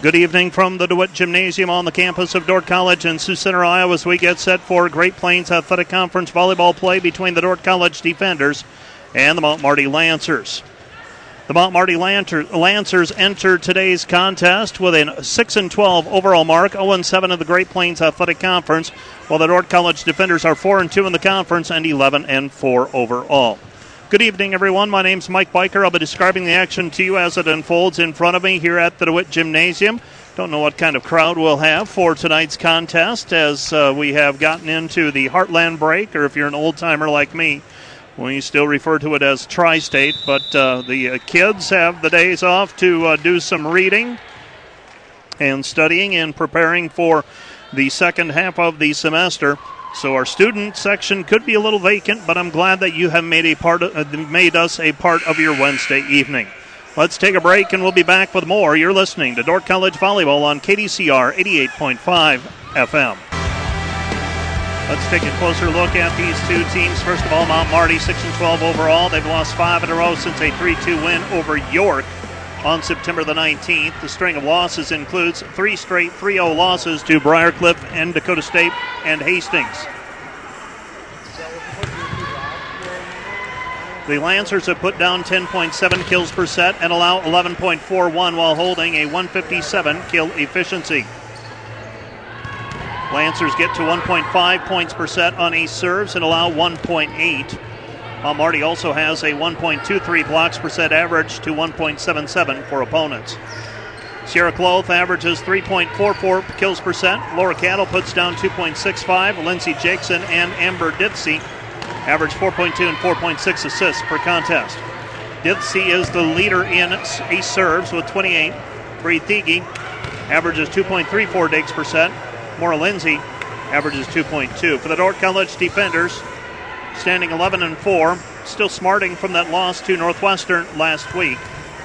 Good evening from the DeWitt Gymnasium on the campus of Dordt College in Sioux Center, Iowa, as we get set for Great Plains Athletic Conference volleyball play between the Dordt College Defenders and the Mount Marty Lancers. The Mount Marty Lancers entered today's contest with a 6-12 overall mark, 0-7 in the Great Plains Athletic Conference, while the Dordt College Defenders are 4-2 in the conference and 11-4 overall. Good evening, everyone. My name's Mike Biker. I'll be describing the action to you as it unfolds in front of me here at the DeWitt Gymnasium. Don't know what kind of crowd we'll have for tonight's contest as we have gotten into the Heartland break, or if you're an old-timer like me, we still refer to it as Tri-State. But the kids have the days off to do some reading and studying and preparing for the second half of the semester. So our student section could be a little vacant, but I'm glad that you have made us a part of your Wednesday evening. Let's take a break, and we'll be back with more. You're listening to Dordt College Volleyball on KDCR 88.5 FM. Let's take a closer look at these two teams. First of all, Mount Marty, 6-12 overall. They've lost 5 in a row since a 3-2 win over York on September the 19th. The string of losses includes 3 straight 3-0 losses to Briarcliff and Dakota State and Hastings. The Lancers have put down 10.7 kills per set and allow 11.41 while holding a 157 kill efficiency. Lancers get to 1.5 points per set on ace serves and allow 1.8. Mount Marty also has a 1.23 blocks per set average to 1.77 for opponents. Sierra Cloth averages 3.44 kills per set. Laura Cattle puts down 2.65. Lindsey Jackson and Amber Dithsey average 4.2 and 4.6 assists per contest. Dithsey is the leader in ace serves with 28. Bree Thigi averages 2.34 digs per set. Maura Lindsay averages 2.2. For the Dordt College Defenders, standing 11-4, still smarting from that loss to Northwestern last week.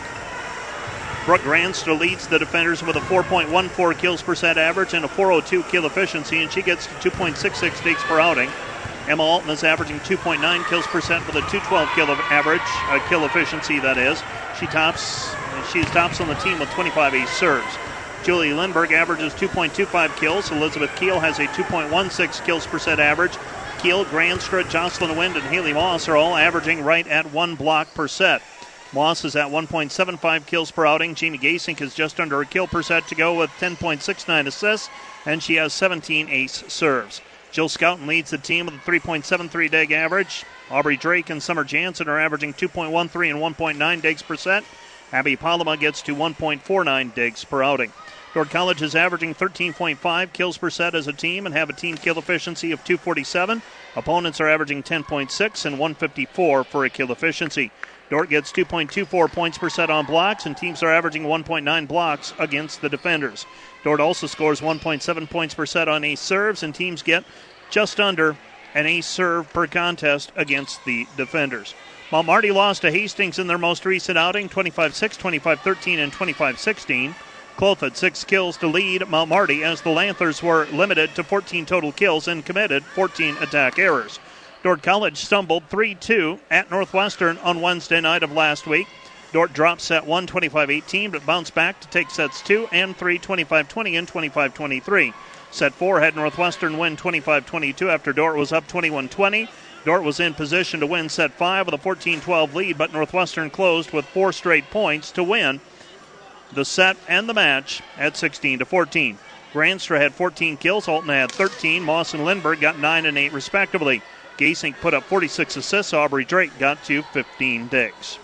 Brooke Granstra leads the defenders with a 4.14 kills per set average and a 402 kill efficiency, and she gets to 2.66 digs per outing. Emma Alton is averaging 2.9 kills per set with a 212 kill of average, kill efficiency that is. She's tops on the team with 25 ace serves. Julie Lindberg averages 2.25 kills. Elizabeth Keel has a 2.16 kills per set average. Keel, Granstra, Jocelyn Wind, and Haley Moss are all averaging right at 1 block per set. Moss is at 1.75 kills per outing. Jamie Gasink is just under a kill per set to go with 10.69 assists, and she has 17 ace serves. Jill Scouten leads the team with a 3.73 dig average. Aubrey Drake and Summer Jansen are averaging 2.13 and 1.9 digs per set. Abby Palama gets to 1.49 digs per outing. Dordt College is averaging 13.5 kills per set as a team and have a team kill efficiency of 247. Opponents are averaging 10.6 and 154 for a kill efficiency. Dordt gets 2.24 points per set on blocks, and teams are averaging 1.9 blocks against the defenders. Dordt also scores 1.7 points per set on ace serves, and teams get just under an ace serve per contest against the defenders. Mount Marty lost to Hastings in their most recent outing, 25-6, 25-13, and 25-16. Cloth had 6 kills to lead Mount Marty as the Lancers were limited to 14 total kills and committed 14 attack errors. Dordt College stumbled 3-2 at Northwestern on Wednesday night of last week. Dordt dropped set 1, 25-18, but bounced back to take sets 2 and 3, 25-20 and 25-23. Set 4 had Northwestern win 25-22 after Dordt was up 21-20. Dordt was in position to win set 5 with a 14-12 lead, but Northwestern closed with 4 straight points to win the set and the match at 16-14. Granstra had 14 kills, Alton had 13, Moss and Lindbergh got 9 and 8 respectively. Gasink put up 46 assists, Aubrey Drake got to 15 digs.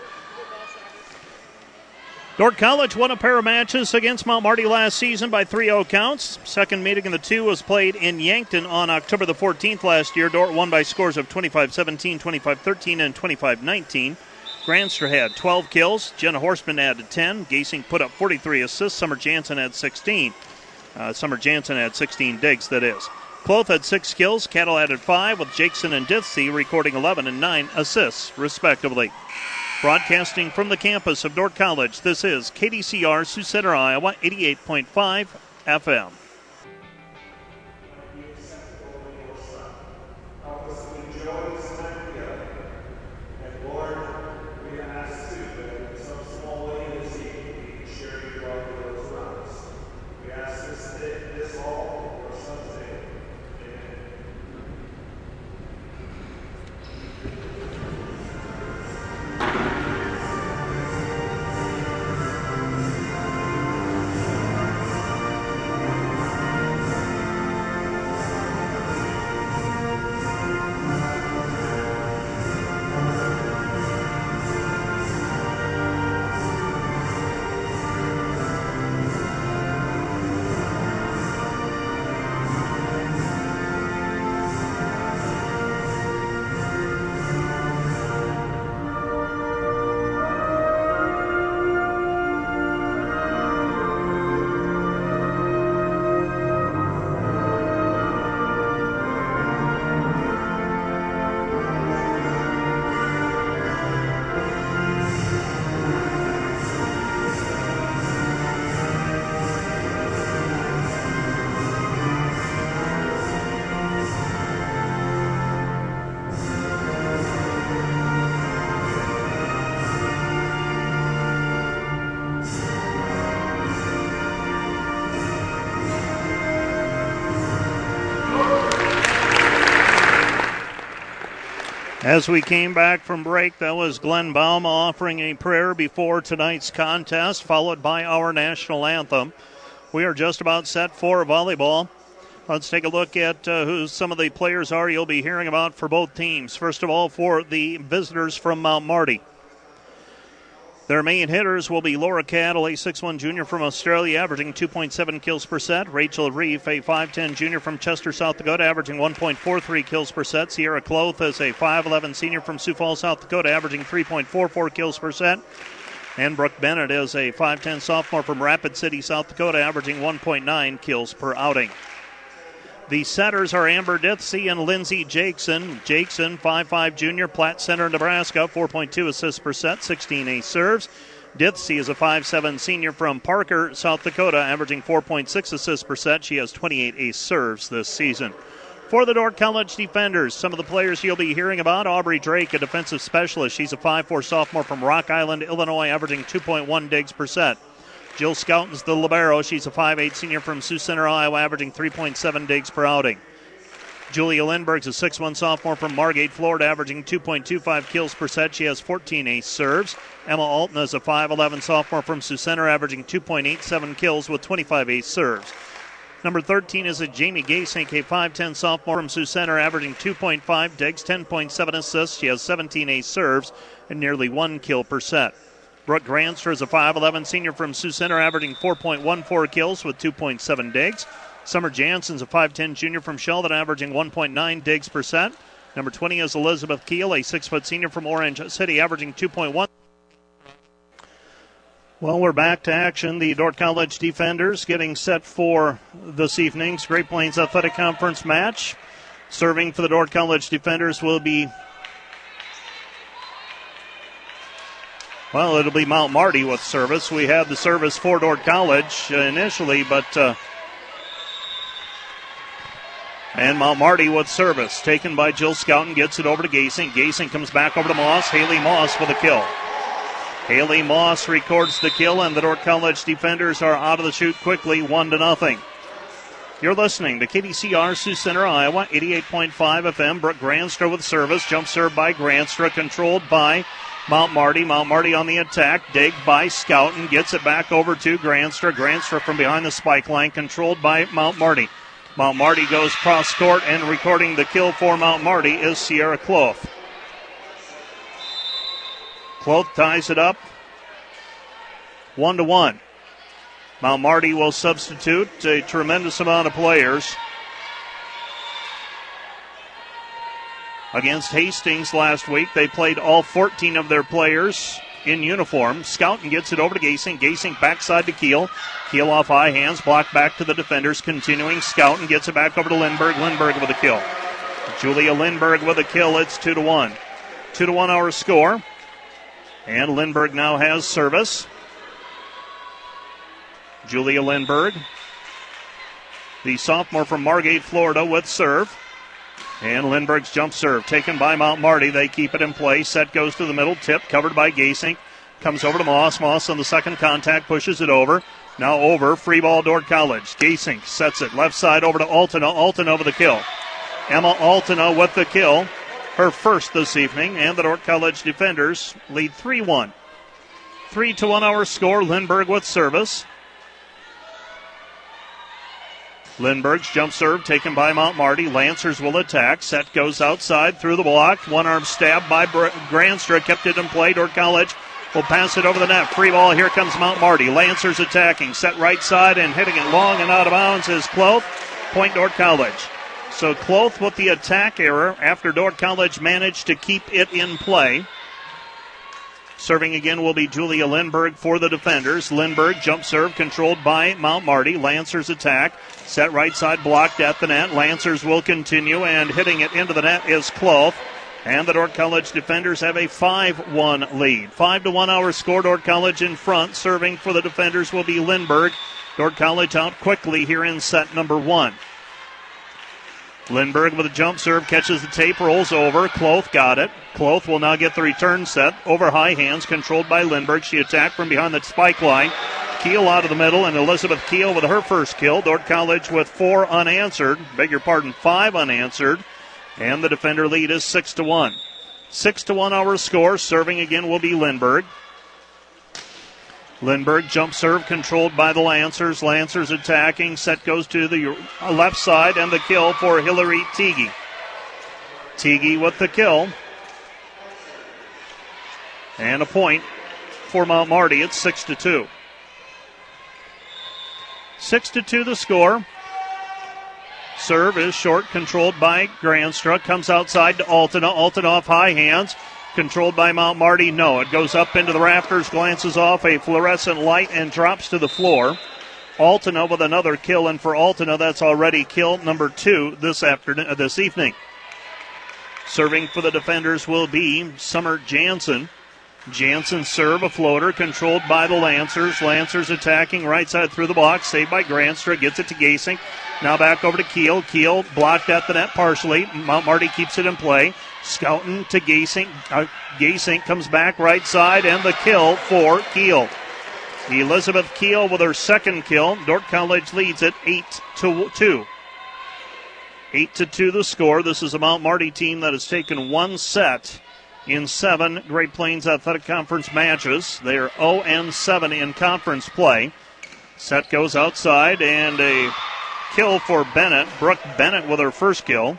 Dordt College won a pair of matches against Mount Marty last season by 3-0 counts. Second meeting of the two was played in Yankton on October the 14th last year. Dordt won by scores of 25-17, 25-13, and 25-19. Granstra had 12 kills. Jenna Horstman added 10. Gasink put up 43 assists. Summer Jansen had 16. Summer Jansen had 16 digs, that is. Cloth had 6 kills. Cattle added 5, with Jackson and Dithsey recording 11 and 9 assists, respectively. Broadcasting from the campus of Dordt College, this is KDCR Sioux Center, Iowa, 88.5 FM. As we came back from break, that was Glenn Baum offering a prayer before tonight's contest, followed by our national anthem. We are just about set for volleyball. Let's take a look at who some of the players are you'll be hearing about for both teams. First of all, for the visitors from Mount Marty. Their main hitters will be Laura Cattle, a 6'1 junior from Australia, averaging 2.7 kills per set. Rachel Reef, a 5'10 junior from Chester, South Dakota, averaging 1.43 kills per set. Sierra Cloth is a 5'11 senior from Sioux Falls, South Dakota, averaging 3.44 kills per set. And Brooke Bennett is a 5'10 sophomore from Rapid City, South Dakota, averaging 1.9 kills per outing. The setters are Amber Dithsey and Lindsey Jackson. Jackson, 5'5 junior, Platte Center, Nebraska, 4.2 assists per set, 16 ace serves. Dithsey is a 5'7 senior from Parker, South Dakota, averaging 4.6 assists per set. She has 28 ace serves this season. For the Dordt College defenders, some of the players you'll be hearing about: Aubrey Drake, a defensive specialist. She's a 5'4 sophomore from Rock Island, Illinois, averaging 2.1 digs per set. Jill Scoutton's the libero. She's a 5'8 senior from Sioux Center, Iowa, averaging 3.7 digs per outing. Julia Lindberg's a 6'1 sophomore from Margate, Florida, averaging 2.25 kills per set. She has 14 ace serves. Emma Alton is a 5'11 sophomore from Sioux Center, averaging 2.87 kills with 25 ace serves. Number 13 is a Jamie Gasink, a 5'10 sophomore from Sioux Center, averaging 2.5 digs, 10.7 assists. She has 17 ace serves and nearly 1 kill per set. Brooke Granstra is a 5'11 senior from Sioux Center, averaging 4.14 kills with 2.7 digs. Summer Jansen's a 5'10 junior from Sheldon, averaging 1.9 digs per set. Number 20 is Elizabeth Keel, a 6' senior from Orange City, averaging 2.1. Well, we're back to action. The Dordt College defenders getting set for this evening's Great Plains Athletic Conference match. Serving for the Dordt College defenders will be, well, it'll be Mount Marty with service. We had the service for Dordt College initially, but and Mount Marty with service. Taken by Jill Scouten, gets it over to Gasink. Gasink comes back over to Moss. Haley Moss with a kill. Haley Moss records the kill, and the Dordt College defenders are out of the chute quickly, 1-0. You're listening to KDCR Sioux Center, Iowa, 88.5 FM. Brooke Granstra with service. Jump serve by Granstra, controlled by Mount Marty. Mount Marty on the attack. Dig by Scouten. Gets it back over to Granstra. Granstra from behind the spike line, controlled by Mount Marty. Mount Marty goes cross court, and recording the kill for Mount Marty is Sierra Cloth. Cloth ties it up 1-1. Mount Marty will substitute a tremendous amount of players. Against Hastings last week, they played all 14 of their players in uniform. Scouten gets it over to Gasink. Gasink backside to Keel. Keel off high hands, blocked back to the defenders. Continuing, Scouten gets it back over to Lindberg. Lindberg with a kill. Julia Lindberg with a kill. It's 2-1. 2-1 our score. And Lindberg now has service. Julia Lindberg, the sophomore from Margate, Florida, with serve. And Lindberg's jump serve taken by Mount Marty. They keep it in play. Set goes to the middle. Tip covered by Gasink. Comes over to Moss. Moss on the second contact pushes it over. Now over. Free ball, Dordt College. Gasink sets it left side over to Altena. Altena with the kill. Emma Altena with the kill. Her first this evening. And the Dordt College defenders lead 3-1. 3-1 our score. Lindberg with service. Lindberg's jump serve taken by Mount Marty. Lancers will attack. Set goes outside through the block. One arm stab by Granstra. Kept it in play. Dordt College will pass it over the net. Free ball. Here comes Mount Marty. Lancers attacking. Set right side and hitting it long and out of bounds is Cloth. Point Dordt College. So Cloth with the attack error after Dordt College managed to keep it in play. Serving again will be Julia Lindberg for the defenders. Lindberg jump serve controlled by Mount Marty. Lancers attack. Set right side blocked at the net. Lancers will continue, and hitting it into the net is Cloth. And the Dordt College defenders have a 5-1 lead. 5-1 our score. Dordt College in front. Serving for the defenders will be Lindberg. Dordt College out quickly here in set number 1. Lindberg with a jump serve, catches the tape, rolls over. Cloth got it. Cloth will now get the return set. Over high hands, controlled by Lindberg. She attacked from behind the spike line. Keel out of the middle, and Elizabeth Keel with her first kill. Dordt College with 5 unanswered. And the defender lead is 6-1. 6-1 our score. Serving again will be Lindbergh. Lindbergh jump serve controlled by the Lancers. Lancers attacking. Set goes to the left side and the kill for Hillary Teague. Teague with the kill. And a point for Mount Marty. It's 6-2. 6-2 the score. Serve is short, controlled by Granstra. Comes outside to Altena. Altena off high hands. Controlled by Mount Marty. No, it goes up into the rafters, glances off a fluorescent light, and drops to the floor. Altena with another kill, and for Altena, that's already kill number 2 this evening. Serving for the defenders will be Summer Jansen. Jansen serve, a floater, controlled by the Lancers. Lancers attacking right side through the block, saved by Granstra, gets it to Gasink. Now back over to Keel. Keel blocked at the net partially. Mount Marty keeps it in play. Scouting to Gasink. Gasink comes back right side, and the kill for Keel. Elizabeth Keel with her second kill. Dordt College leads it 8-2. 8-2 the score. This is a Mount Marty team that has taken one set in 7 Great Plains Athletic Conference matches. They are 0-7 in conference play. Set goes outside, and a kill for Bennett. Brooke Bennett with her first kill.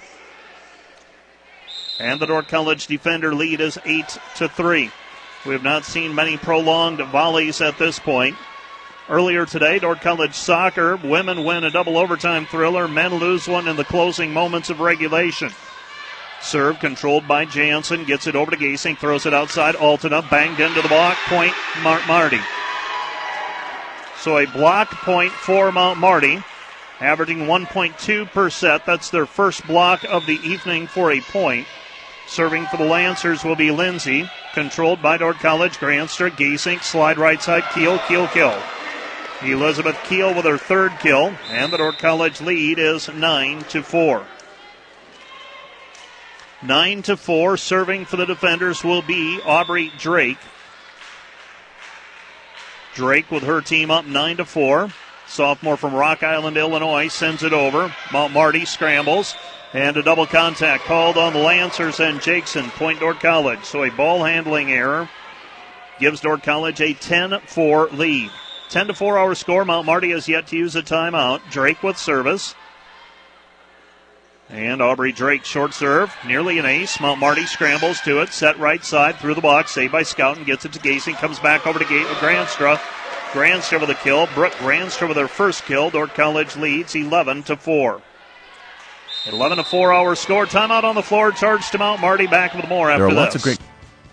And the Dordt College defender lead is 8-3. We have not seen many prolonged volleys at this point. Earlier today, Dordt College soccer, women win a double overtime thriller. Men lose one in the closing moments of regulation. Serve controlled by Jansen. Gets it over to Gasink. Throws it outside. Altena banged into the block. Point Marty. So a block point for Mount Marty. Averaging 1.2 per set. That's their first block of the evening for a point. Serving for the Lancers will be Lindsay. Controlled by Dordt College. Granstra. Gasink. Slide right side. Keel. Keel kill. Elizabeth Keel with her third kill. And the Dordt College lead is 9-4. 9-4. Serving for the defenders will be Aubrey Drake. Drake with her team up 9-4. Sophomore from Rock Island, Illinois, sends it over. Mount Marty scrambles. And a double contact called on the Lancers and Jackson. Point Dordt College. So a ball handling error gives Dordt College a 10-4 lead. 10-4 our score. Mount Marty has yet to use a timeout. Drake with service. And Aubrey Drake short serve. Nearly an ace. Mount Marty scrambles to it. Set right side through the block. Saved by Scouten. Gets it to Gasing. Comes back over to Granstra. Granstra with a kill. Brooke Granstra with her first kill. Dordt College leads 11-4. 11-4 our score. Timeout on the floor. Charge to Mount Marty. Back with more after this. There are lots of great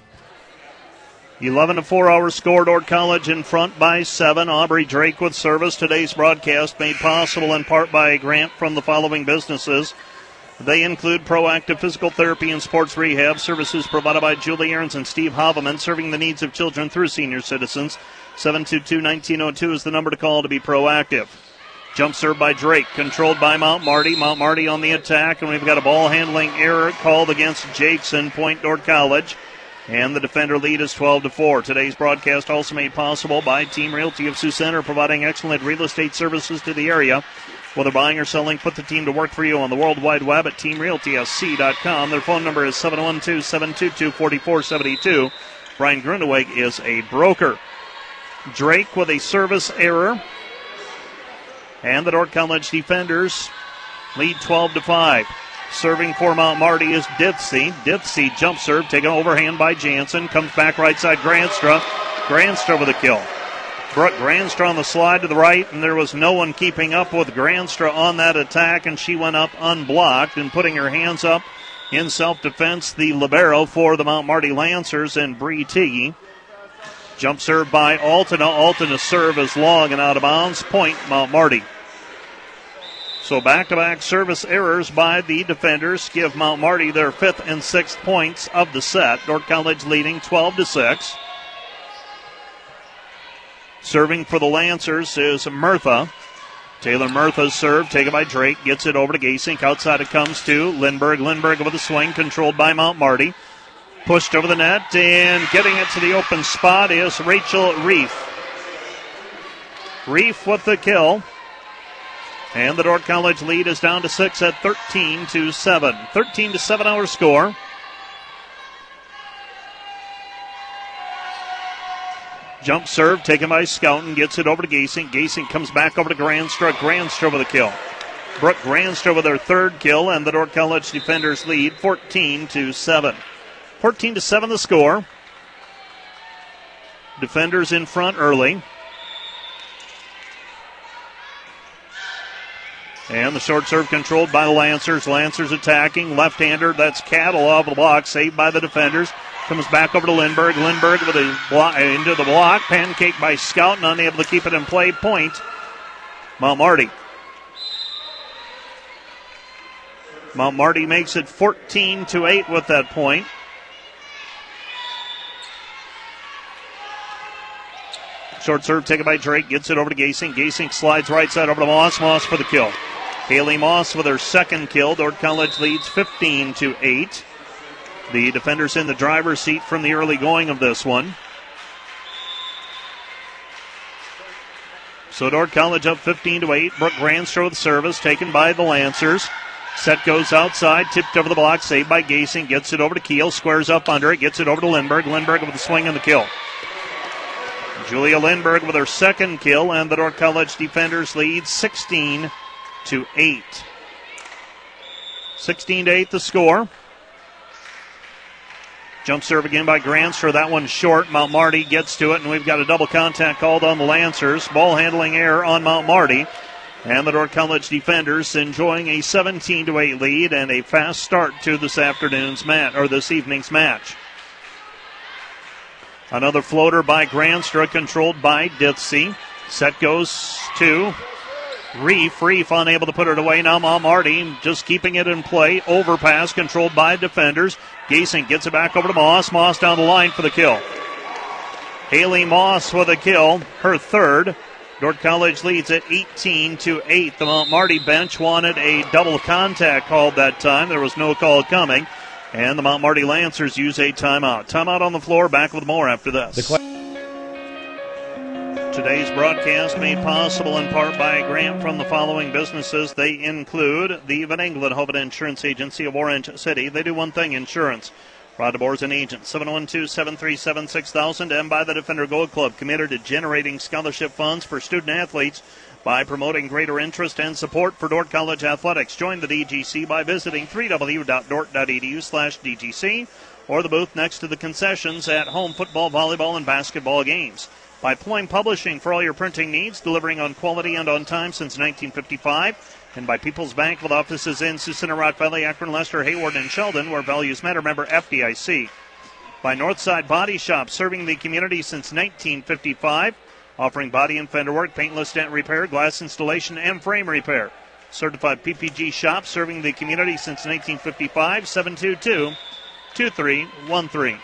11-4 our score. Dordt College in front by 7. Aubrey Drake with service. Today's broadcast made possible in part by a grant from the following businesses. They include Proactive Physical Therapy and Sports Rehab services provided by Julie Ahrens and Steve Haveman, serving the needs of children through senior citizens. 722-1902 is the number to call to be proactive. Jump serve by Drake, controlled by Mount Marty. Mount Marty on the attack, and we've got a ball handling error called against Jackson. Point Dordt College. And the defender lead is 12-4. Today's broadcast also made possible by Team Realty of Sioux Center, providing excellent real estate services to the area. Whether buying or selling, put the team to work for you on the World Wide Web at teamrealtysc.com. Their phone number is 712-722-4472. Brian Grundeweg is a broker. Drake with a service error. And the Dordt College defenders lead 12-5. Serving for Mount Marty is Dithsey. Dithsey jump serve, taken overhand by Jansen. Comes back right side, Granstra. Granstra with a kill. Brooke Granstra on the slide to the right, and there was no one keeping up with Granstra on that attack, and she went up unblocked and putting her hands up in self-defense. The libero for the Mount Marty Lancers and Bree Tiggy. Jump serve by Altena. Altena's serve is long and out of bounds. Point Mount Marty. So back-to-back service errors by the defenders give Mount Marty their 5th and 6th points of the set. Dordt College leading 12-6. Serving for the Lancers is Murtha. Taylor Murtha's serve taken by Drake. Gets it over to Gasink. Outside it comes to Lindbergh. Lindbergh with a swing controlled by Mount Marty. Pushed over the net and getting it to the open spot is Rachel Reef. Reef with the kill. And the Dordt College lead is down to 6 at 13-7. 13-7 our score. Jump serve taken by Scouten. Gets it over to Gasing. Gasing comes back over to Granstra. Granstra with a kill. Brooke Granstra with her third kill, and the Dordt College defenders lead 14-7. 14-7 the score. Defenders in front early. And the short serve controlled by the Lancers. Lancers attacking. Left-hander, that's Cattle off the block. Saved by the defenders. Comes back over to Lindbergh. Lindbergh with a block, into the block. Pancake by Scouten, unable to keep it in play. Point, Mount Marty. Mount Marty makes it 14-8 with that point. Short serve taken by Drake. Gets it over to Gasing. Gasing slides right side over to Moss. Moss for the kill. Haley Moss with her second kill. Dordt College leads 15-8. The defenders in the driver's seat from the early going of this one. So Dordt College up 15-8. Brooke Granstra with service taken by the Lancers. Set goes outside, tipped over the block, saved by Gasing. Gets it over to Keel, squares up under it, gets it over to Lindbergh. Lindbergh with the swing and the kill. Julia Lindbergh with her second kill, and the Dordt College defenders lead 16-8. 16-8 the score. Jump serve again by Granstra. That one's short. Mount Marty gets to it, and we've got a double contact called on the Lancers. Ball handling error on Mount Marty. And the Dordt College defenders enjoying a 17-8 lead and a fast start to this evening's match. Another floater by Granstra, controlled by Dithsey. Set goes to Reef. Reef unable to put it away. Now Mount Marty just keeping it in play. Overpass controlled by defenders. Gasing gets it back over to Moss. Moss down the line for the kill. Haley Moss with a kill, her third. Dordt College leads at 18-8. The Mount Marty bench wanted a double contact called that time. There was no call coming. And the Mount Marty Lancers use a timeout. Timeout on the floor. Back with more after this. Today's broadcast made possible in part by a grant from the following businesses. They include the Van Engelen Hoven Insurance Agency of Orange City. They do one thing, insurance. Rod DeBoer is an agent. 712-737-6000. And by the Defender Gold Club, committed to generating scholarship funds for student athletes by promoting greater interest and support for Dordt College athletics. Join the DGC by visiting www.dordt.edu/DGC or the booth next to the concessions at home football, volleyball, and basketball games. By Ployne Publishing for all your printing needs, delivering on quality and on time since 1955. And by People's Bank with offices in Susana, Rock Valley, Akron, Lester, Hayward, and Sheldon, where values matter. Member FDIC. By Northside Body Shop, serving the community since 1955. Offering body and fender work, paintless dent repair, glass installation, and frame repair. Certified PPG shop serving the community since 1955. 722-2313.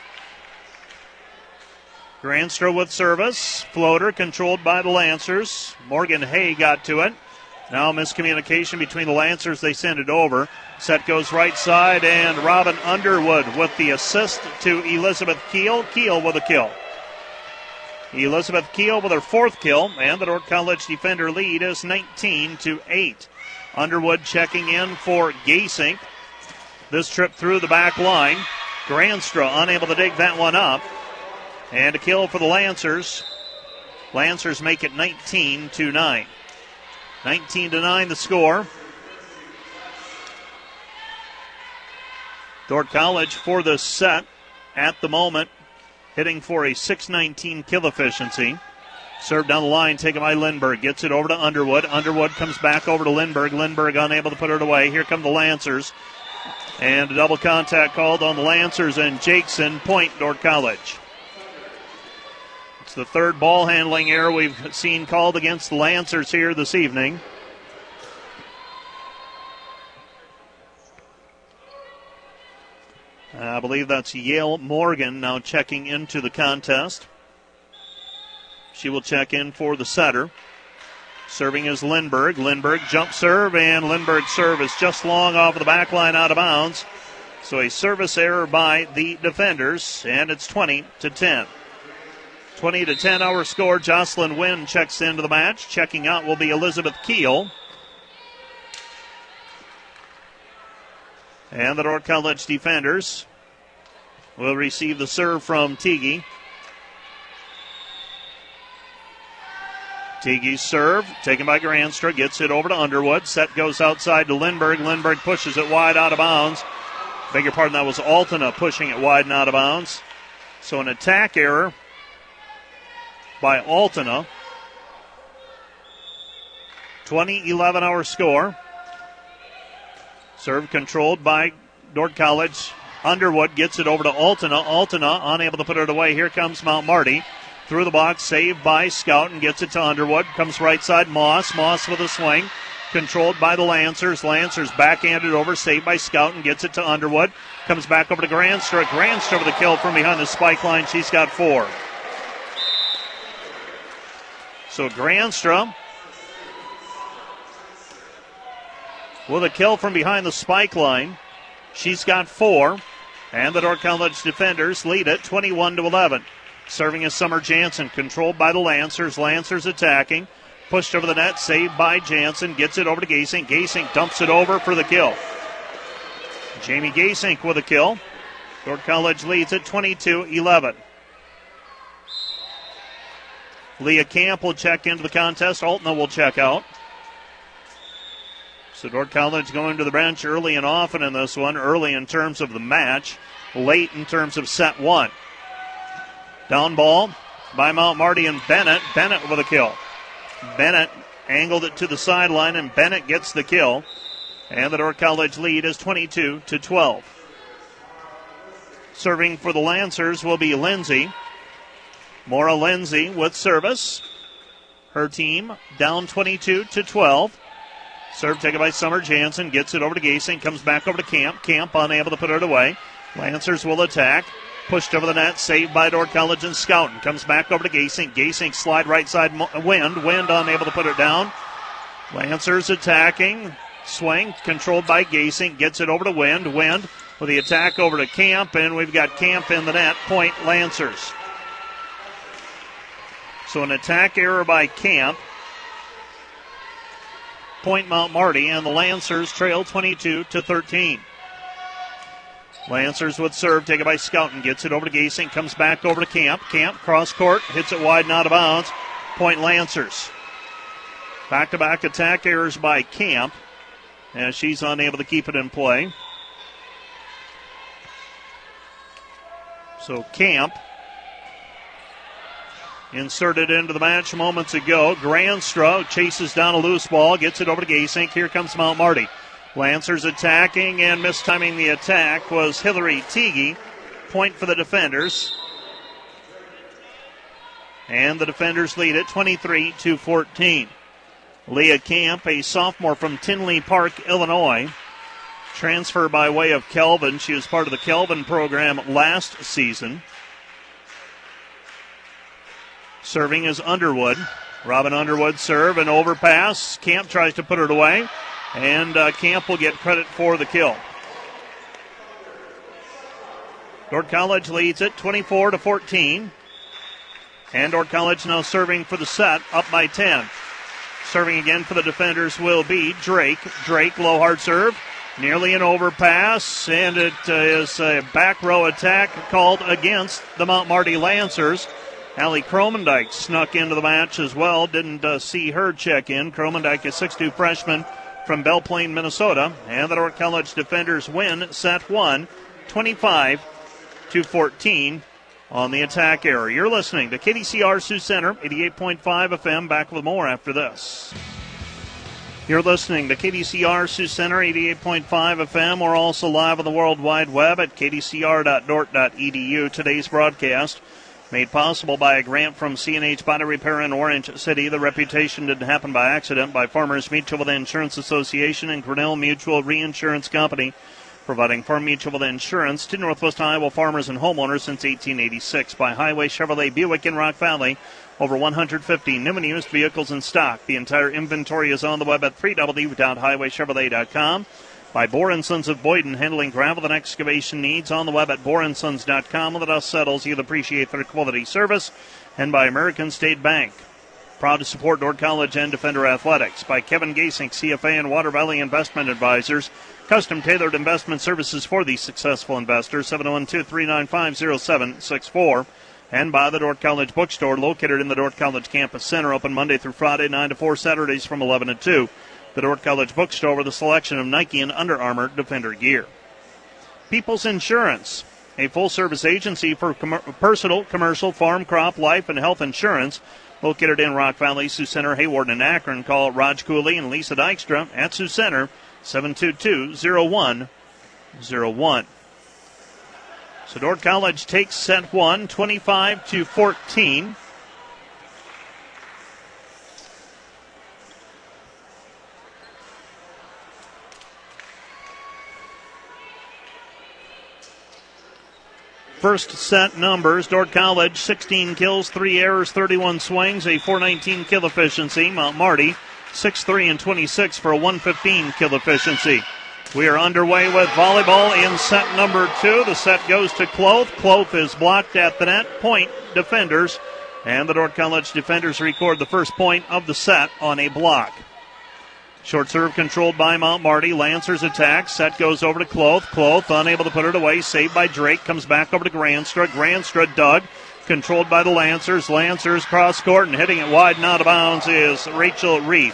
Granstra with service. Floater controlled by the Lancers. Morgan Hay got to it. Now miscommunication between the Lancers. They send it over. Set goes right side, and Robin Underwood with the assist to Elizabeth Keel. Keel with a kill. Elizabeth Keel with her fourth kill, and the Dordt College defender lead is 19-8. Underwood checking in for Gasink. This trip through the back line. Granstra unable to dig that one up. And a kill for the Lancers. Lancers make it 19-9. 19-9 the score. Dordt College for the set at the moment hitting for a .619 kill efficiency. Served down the line, taken by Lindbergh. Gets it over to Underwood. Underwood comes back over to Lindbergh. Lindbergh unable to put it away. Here come the Lancers. And a double contact called on the Lancers and Jackson. Point, Dordt College. It's the third ball handling error we've seen called against the Lancers here this evening. I believe that's Yale Morgan now checking into the contest. She will check in for the setter. Serving is Lindbergh. Lindbergh jump serve, and Lindbergh's serve is just long off the back line out of bounds. So a service error by the defenders, and it's 20-10. 20-10 our score. Jocelyn Wynn checks into the match. Checking out will be Elizabeth Keel. And the Dordt College defenders will receive the serve from Teague. Teague's serve, taken by Granstra, gets it over to Underwood. Set goes outside to Lindbergh. Lindbergh pushes it wide out of bounds. Beg your pardon, that was Altena pushing it wide and out of bounds. So an attack error by Altena. 20-11 our score. Serve controlled by Dordt College. Underwood gets it over to Altena. Altena unable to put it away. Here comes Mount Marty. Through the box, saved by Scout and gets it to Underwood. Comes right side, Moss. Moss with a swing. Controlled by the Lancers. Lancers backhanded over, saved by Scout and gets it to Underwood. Comes back over to Granstra. Granstra with a kill from behind the spike line. She's got 4. So Granstra with a kill from behind the spike line. She's got 4. And the Dordt College defenders lead it 21-11. Serving is Summer Jansen, controlled by the Lancers. Lancers attacking. Pushed over the net, saved by Jansen. Gets it over to Gasink. Gasink dumps it over for the kill. Jamie Gasink with a kill. Dordt College leads it 22-11. Leah Camp will check into the contest. Altena will check out. So Dordt College going to the bench early and often in this one. Early in terms of the match. Late in terms of set 1. Down ball by Mount Marty and Bennett. Bennett with a kill. Bennett angled it to the sideline, and Bennett gets the kill. And the Dordt College lead is 22-12. Serving for the Lancers will be Lindsay. Maura Lindsay with service. Her team down 22-12. Serve taken by Summer Jansen. Gets it over to Gasing. Comes back over to Camp. Camp unable to put it away. Lancers will attack. Pushed over the net, saved by Dordt College and Scouten. Comes back over to Gasink. Gasink slide right side, Wind. Wind unable to put it down. Lancers attacking. Swing controlled by Gasink. Gets it over to Wind. Wind with the attack over to Camp, and we've got Camp in the net. Point Lancers. So an attack error by Camp. Point Mount Marty, and the Lancers trail 22-13. Lancers with serve, taken by Scouten. Gets it over to Gasink, comes back over to Camp. Camp, cross court, hits it wide and out of bounds. Point Lancers. Back-to-back attack errors by Camp, as she's unable to keep it in play. So Camp inserted into the match moments ago. Granstra chases down a loose ball, gets it over to Gasink. Here comes Mount Marty. Lancers attacking, and mistiming the attack was Hillary Teague. Point for the defenders. And the defenders lead it 23-14. Leah Camp, a sophomore from Tinley Park, Illinois. Transfer by way of Kelvin. She was part of the Kelvin program last season. Serving is Underwood. Robin Underwood serve, and overpass. Camp tries to put it away. And Camp will get credit for the kill. Dordt College leads it 24-14. And Dordt College now serving for the set, up by 10. Serving again for the defenders will be Drake. Drake, low hard serve. Nearly an overpass. And it is a back row attack called against the Mount Marty Lancers. Allie Kromendijk snuck into the match as well. Didn't see her check in. Kromendijk, a 6'2 freshman from Belle Plaine, Minnesota. And the Dordt College defenders win set 1, 25-14 on the attack error. You're listening to KDCR Sioux Center, 88.5 FM. Back with more after this. You're listening to KDCR Sioux Center, 88.5 FM. We're also live on the World Wide Web at kdcr.dort.edu. Today's broadcast made possible by a grant from C&H Body Repair in Orange City. The reputation didn't happen by accident. By Farmers Mutual with Insurance Association and Grinnell Mutual Reinsurance Company, providing farm mutual with insurance to Northwest Iowa farmers and homeowners since 1886. By Highway Chevrolet Buick in Rock Valley, over 150 new and used vehicles in stock. The entire inventory is on the web at www.highwaychevrolet.com. By Bohr & Sons of Boyden, handling gravel and excavation needs, on the web at bohrandsons.com. When the dust settles, you'll appreciate their quality service. And by American State Bank. Proud to support Dordt College and Defender Athletics. By Kevin Gasink, CFA and Water Valley Investment Advisors. Custom tailored investment services for the successful investor. 712-395-0764. and by the Dordt College Bookstore, located in the Dordt College Campus Center, open Monday through Friday, 9 to 4, Saturdays from 11 to 2. The Dordt College Bookstore with a selection of Nike and Under Armour Defender gear. People's Insurance, a full-service agency for personal, commercial, farm, crop, life, and health insurance, located in Rock Valley, Sioux Center, Hayward, and Akron. Call Raj Cooley and Lisa Dykstra at Sioux Center, 722-0101. So Dordt College takes set one, 25-14. First set numbers, Dordt College, 16 kills, 3 errors, 31 swings, a .419 kill efficiency. Mount Marty, 6-3 and 26 for a .115 kill efficiency. We are underway with volleyball in set number 2. The set goes to Cloth. Cloth is blocked at the net. Point, defenders. And the Dordt College defenders record the first point of the set on a block. Short serve controlled by Mount Marty. Lancers attack. Set goes over to Cloth. Cloth unable to put it away. Saved by Drake. Comes back over to Granstra. Granstra dug. Controlled by the Lancers. Lancers cross court and hitting it wide and out of bounds is Rachel Reef.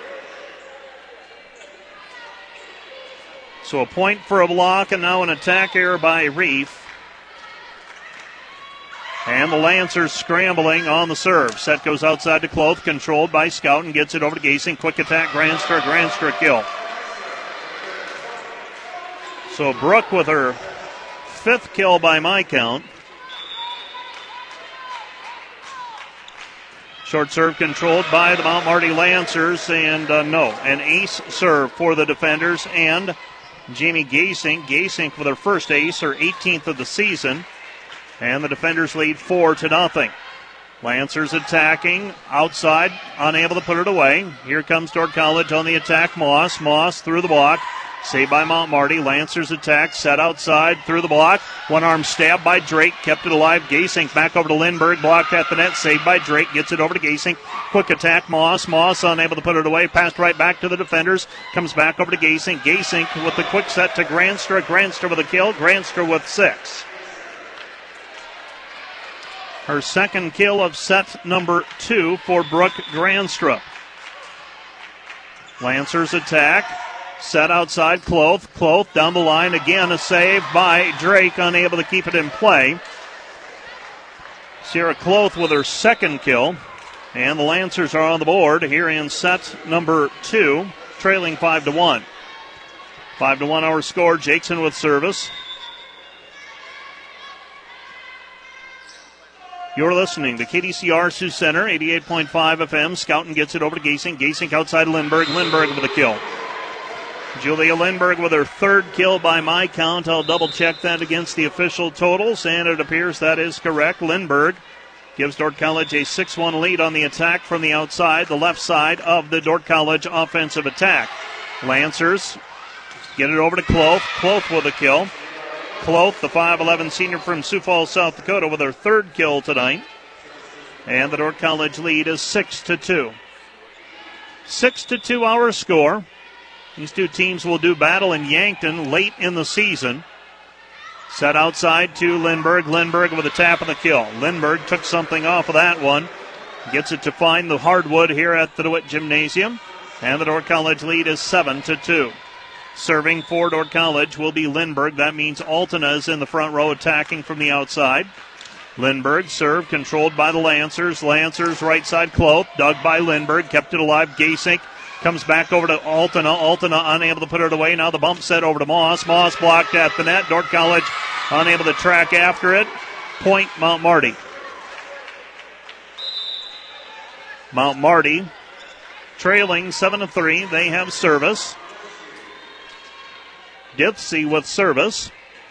So a point for a block and now an attack error by Reef. And the Lancers scrambling on the serve. Set goes outside to Cloth, controlled by Scout, and gets it over to Gasing. Quick attack, Granstra kill. So Brooke with her 5th kill by my count. Short serve controlled by the Mount Marty Lancers, and an ace serve for the defenders, and Jamie Gasing. Gasing with her first ace, her 18th of the season. And the defenders lead 4-0. Lancers attacking outside, unable to put it away. Here comes Dordt College on the attack. Moss through the block. Saved by Mount Marty. Lancers attack, set outside through the block. One arm stab by Drake, kept it alive. Gasing back over to Lindbergh, blocked at the net. Saved by Drake, gets it over to Gasing. Quick attack, Moss unable to put it away. Passed right back to the defenders. Comes back over to Gasing. Gasing with the quick set to Granstra. Granstra with a kill. Granstra with 6. Her second kill of set number 2 for Brooke Granstra. Lancers attack. Set outside, Cloth. Cloth down the line again. A save by Drake, unable to keep it in play. Sierra Cloth with her second kill. And the Lancers are on the board here in set number 2, trailing 5-1. 5-1 our score. Jackson with service. You're listening to KDCR Sioux Center, 88.5 FM. Scouten gets it over to Gasing. Gasing outside Lindbergh. Lindbergh with a kill. Julia Lindbergh with her 3rd kill by my count. I'll double check that against the official totals, and it appears that is correct. Lindbergh gives Dordt College a 6-1 lead on the attack from the outside, the left side of the Dordt College offensive attack. Lancers get it over to Cloth. Cloth with a kill. Cloth, the 5'11 senior from Sioux Falls, South Dakota, with her 3rd kill tonight. And the Dordt College lead is 6-2. 6-2 our score. These two teams will do battle in Yankton late in the season. Set outside to Lindbergh. Lindbergh with a tap and the kill. Lindbergh took something off of that one. Gets it to find the hardwood here at the DeWitt Gymnasium. And the Dordt College lead is 7-2. Serving for Dordt College will be Lindbergh. That means Altena is in the front row attacking from the outside. Lindbergh serve controlled by the Lancers. Lancers right side Cloth. Dug by Lindbergh. Kept it alive. Gasink comes back over to Altena. Altena unable to put it away. Now the bump set over to Moss. Moss blocked at the net. Dordt College unable to track after it. Point Mount Marty. Mount Marty trailing 7-3. They have service. Dithsey with service.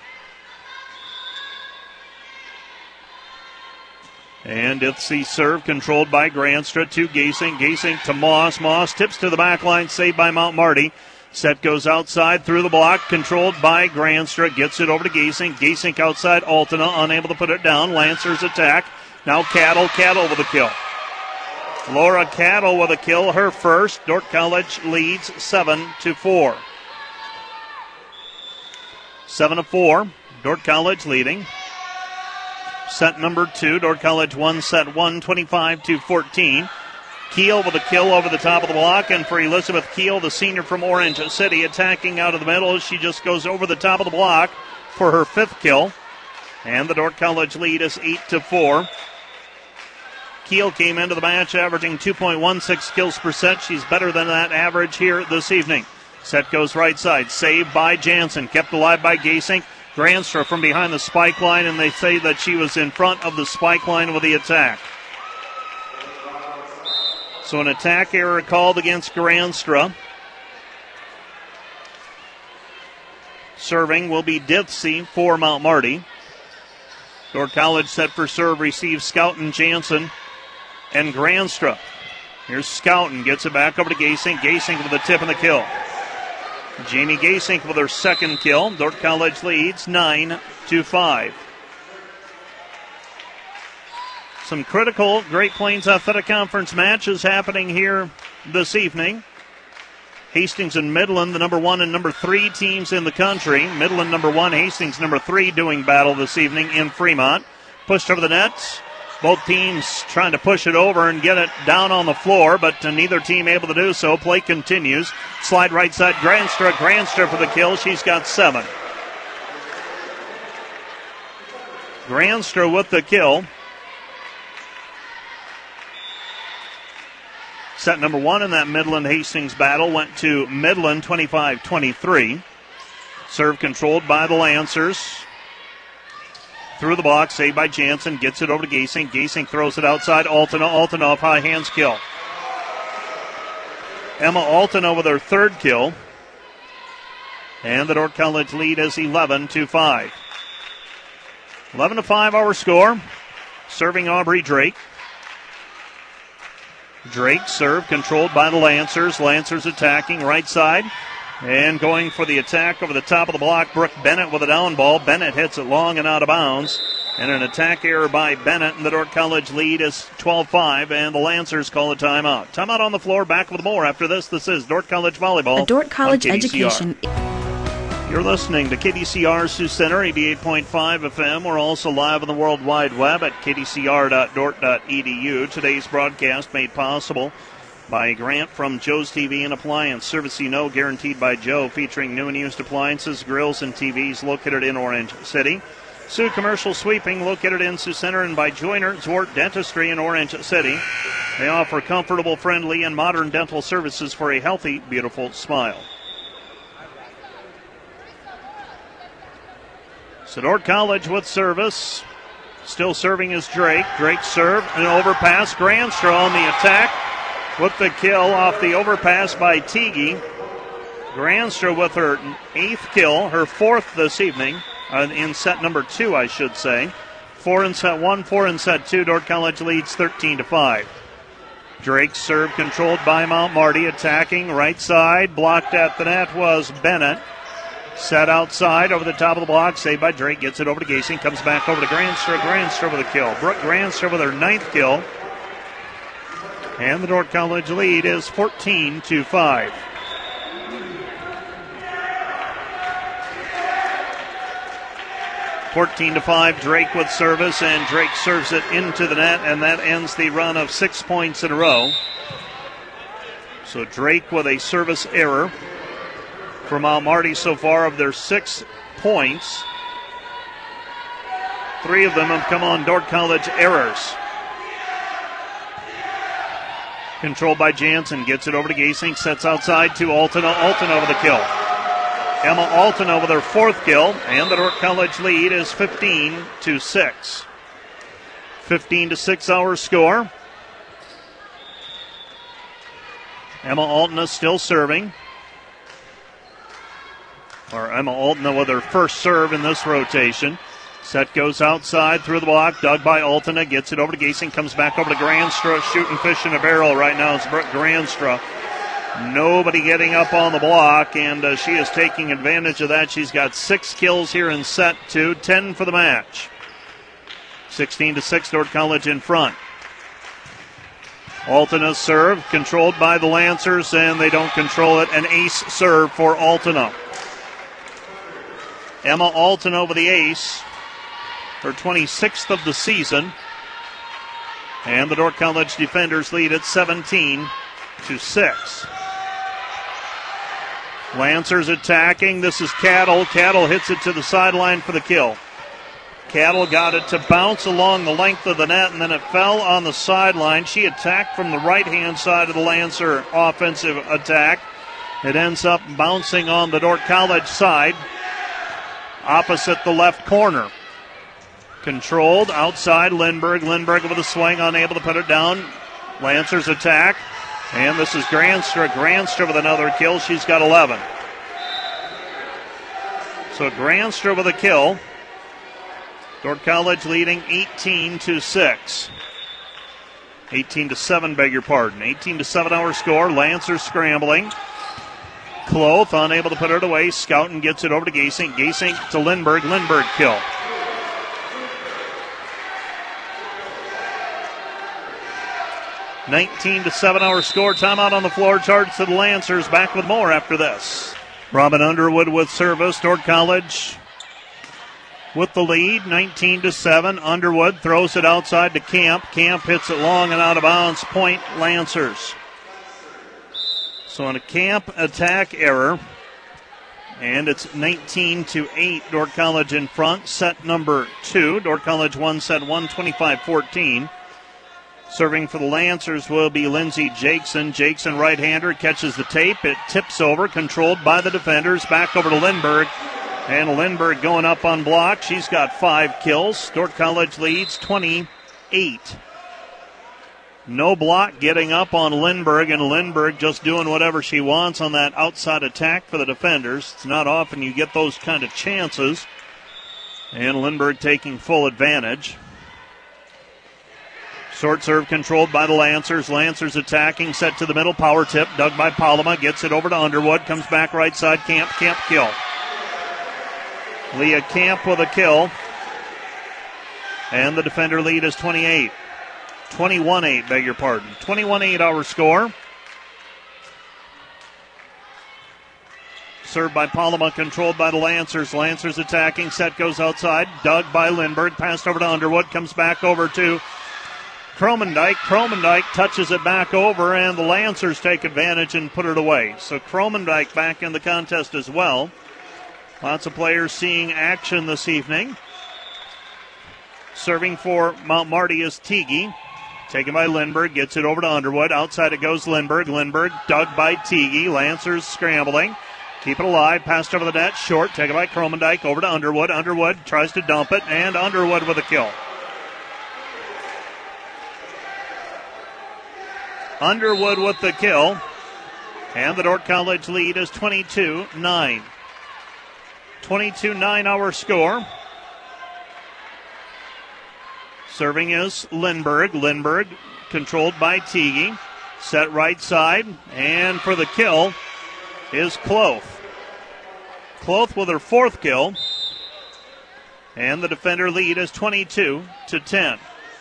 And Dithsey serve controlled by Granstra to Gasing. Gasing to Moss. Moss tips to the back line, saved by Mount Marty. Set goes outside through the block, controlled by Granstra. Gets it over to Gasing. Gasing outside Altena, unable to put it down. Lancers attack. Now Cattle with a kill. Laura Cattle with a kill, her first. Dordt College leads 7-4. 7-4. Dordt College leading. Set number 2, Dordt College won set 1, 25-14. Keel with a kill over the top of the block, and for Elizabeth Keel, the senior from Orange City, attacking out of the middle. She just goes over the top of the block for her 5th kill, and the Dordt College lead is 8-4. Keel came into the match averaging 2.16 kills per set. She's better than that average here this evening. Set goes right side, saved by Jansen, kept alive by Gasink. Granstra from behind the spike line, and they say that she was in front of the spike line with the attack. So an attack error called against Granstra. Serving will be Dithsey for Mount Marty. Dordt College set for serve, receives Scouten, Jansen, and Granstra. Here's Scouten, gets it back over to Gasink. Gasink with the tip and the kill. Jamie Gasink with her 2nd kill. Dordt College leads 9-5. Some critical Great Plains Athletic Conference matches happening here this evening. Hastings and Midland, the number 1 and number 3 teams in the country. Midland number 1, Hastings number 3 doing battle this evening in Fremont. Pushed over the nets. Both teams trying to push it over and get it down on the floor, but neither team able to do so. Play continues. Slide right side, Granstra for the kill. She's got 7. Granstra with the kill. Set number 1 in that Midland-Hastings battle went to Midland, 25-23. Serve controlled by the Lancers. Through the block, saved by Jansen, gets it over to Gasink. Gasink throws it outside. Altena off high hands kill. Emma Altena with her 3rd kill. And the Dordt College lead is 11-5. 11-5 our score. Serving Aubrey Drake. Drake serve controlled by the Lancers. Lancers attacking right side. And going for the attack over the top of the block, Brooke Bennett with a down ball. Bennett hits it long and out of bounds. And an attack error by Bennett, and the Dordt College lead is 12-5, and the Lancers call a timeout. Timeout on the floor, back with more after this. This is Dordt College Volleyball. A Dordt College education. You're listening to KDCR Sioux Center, 88.5 FM. We're also live on the World Wide Web at kdcr.dort.edu. Today's broadcast made possible by a grant from Joe's TV and Appliance. Service you know, guaranteed by Joe, featuring new and used appliances, grills, and TVs located in Orange City. Sioux Commercial Sweeping, located in Sioux Center, and by Joyner Zwart Dentistry in Orange City. They offer comfortable, friendly, and modern dental services for a healthy, beautiful smile. So Dordt College with service. Still serving is Drake. Drake serve, an overpass. Granstra on the attack with the kill off the overpass by Teague. Granstra with her 8th kill, her 4th this evening, in set number 2, I should say. 4 in set 1, 4 in set 2. Dordt College leads 13-5. Drake serve controlled by Mount Marty, attacking right side. Blocked at the net was Bennett. Set outside over the top of the block, saved by Drake. Gets it over to Gasing, comes back over to Granstra. Granstra with a kill. Brooke Granstra with her 9th kill. And the Dordt College lead is 14-5. Drake with service, and Drake serves it into the net, and that ends the run of 6 points in a row. So Drake with a service error for Mount Marty so far. Of their 6 points, 3 of them have come on Dordt College errors. Controlled by Jansen, gets it over to Gasink, sets outside to Altena. Altena with the kill. Emma Altena with her 4th kill, and the Dordt College lead is 15-6. 15-6 our score. Emma Altena still serving. Or Emma Altena with her first serve in this rotation. Set goes outside through the block, dug by Altena, gets it over to Gasing, comes back over to Granstra, shooting fish in a barrel right now. It's Brooke Granstra. Nobody getting up on the block, and she is taking advantage of that. She's got 6 kills here in set 2, 10 for the match. 16-6, Dordt College in front. Altena's serve, controlled by the Lancers, and they don't control it. An ace serve for Altena. Emma Altena with the ace. her 26th of the season. And the Dordt College defenders lead at 17-6. Lancers attacking. This is Cattle. Cattle hits it to the sideline for the kill. Cattle got it to bounce along the length of the net, and then it fell on the sideline. She attacked from the right-hand side of the Lancer offensive attack. It ends up bouncing on the Dordt College side, opposite the left corner. Controlled outside Lindbergh. Lindbergh with a swing, unable to put it down. Lancers attack. And this is Granstra. Granstra with another kill. She's got 11. So Granstra with a kill. Dordt College leading 18-6. 18-7, beg your pardon. 18-7 our score. Lancers scrambling. Kloth unable to put it away. Scouten gets it over to Gasink. Gasink to Lindbergh. Lindbergh kill. 19-7 our score. Timeout on the floor. Charge to the Lancers. Back with more after this. Robin Underwood with service. Dordt College with the lead. 19-7. Underwood throws it outside to Camp. Camp hits it long and out of bounds. Point Lancers. So on a Camp attack error. And it's 19-8. Dordt College in front. Set number 2. Dordt College won set 1, 25-14. Serving for the Lancers will be Lindsey Jackson. Jackson, right-hander, catches the tape. It tips over, controlled by the defenders. Back over to Lindbergh. And Lindbergh going up on block. She's got 5 kills. Dordt College leads 28. No block getting up on Lindbergh, and Lindbergh just doing whatever she wants on that outside attack for the defenders. It's not often you get those kind of chances. And Lindbergh taking full advantage. Short serve controlled by the Lancers. Lancers attacking, set to the middle. Power tip, dug by Palama. Gets it over to Underwood. Comes back right side. Camp kill. Leah Camp with a kill. And the defender lead is 28. 21-8, beg your pardon. 21-8 our score. Served by Palama, controlled by the Lancers. Lancers attacking, set goes outside. Dug by Lindbergh. Passed over to Underwood. Comes back over to Kromendijk. Kromendijk touches it back over, and the Lancers take advantage and put it away. So Kromendijk back in the contest as well. Lots of players seeing action this evening. Serving for Mount Marty is Teague. Taken by Lindbergh. Gets it over to Underwood. Outside it goes Lindbergh. Lindbergh dug by Teague. Lancers scrambling. Keep it alive. Passed over the net. Short. Taken by Kromendijk. Over to Underwood. Underwood tries to dump it, and Underwood with a kill. Underwood with the kill. And the Dordt College lead is 22-9. 22-9 our score. Serving is Lindbergh. Lindbergh controlled by Teague. Set right side. And for the kill is Kloth. Kloth with her 4th kill. And the defender lead is 22-10.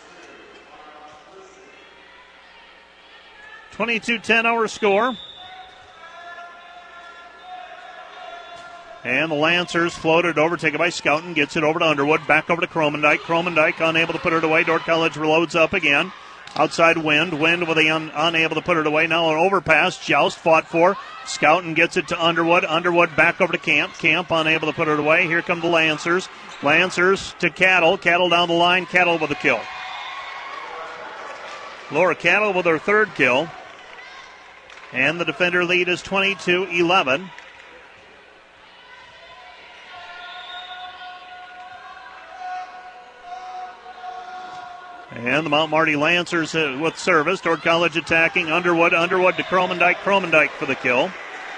22-10 our score. And the Lancers floated over, taken by Scouten, gets it over to Underwood, back over to Kromendijk. Kromendijk unable to put it away. Dordt College reloads up again. Outside Wind with the unable to put it away. Now an overpass. Joust fought for. Scouten gets it to Underwood. Underwood back over to Camp. Camp unable to put it away. Here come the Lancers. Lancers to Cattle. Cattle down the line. Cattle with a kill. Laura Cattle with her 3rd kill. And the defender lead is 22-11. And the Mount Marty Lancers with service. Dordt College attacking. Underwood to Kromendijk. Kromendijk for the kill.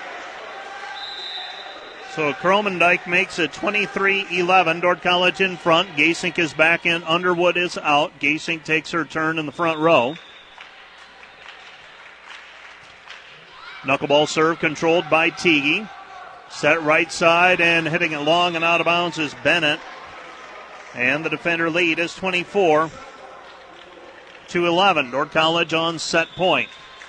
So Kromendijk makes it 23-11. Dordt College in front. Gasink is back in. Underwood is out. Gasink takes her turn in the front row. Knuckleball serve controlled by Teague. Set right side and hitting it long and out of bounds is Bennett. And the defender lead is 24-11. Dordt College on set point.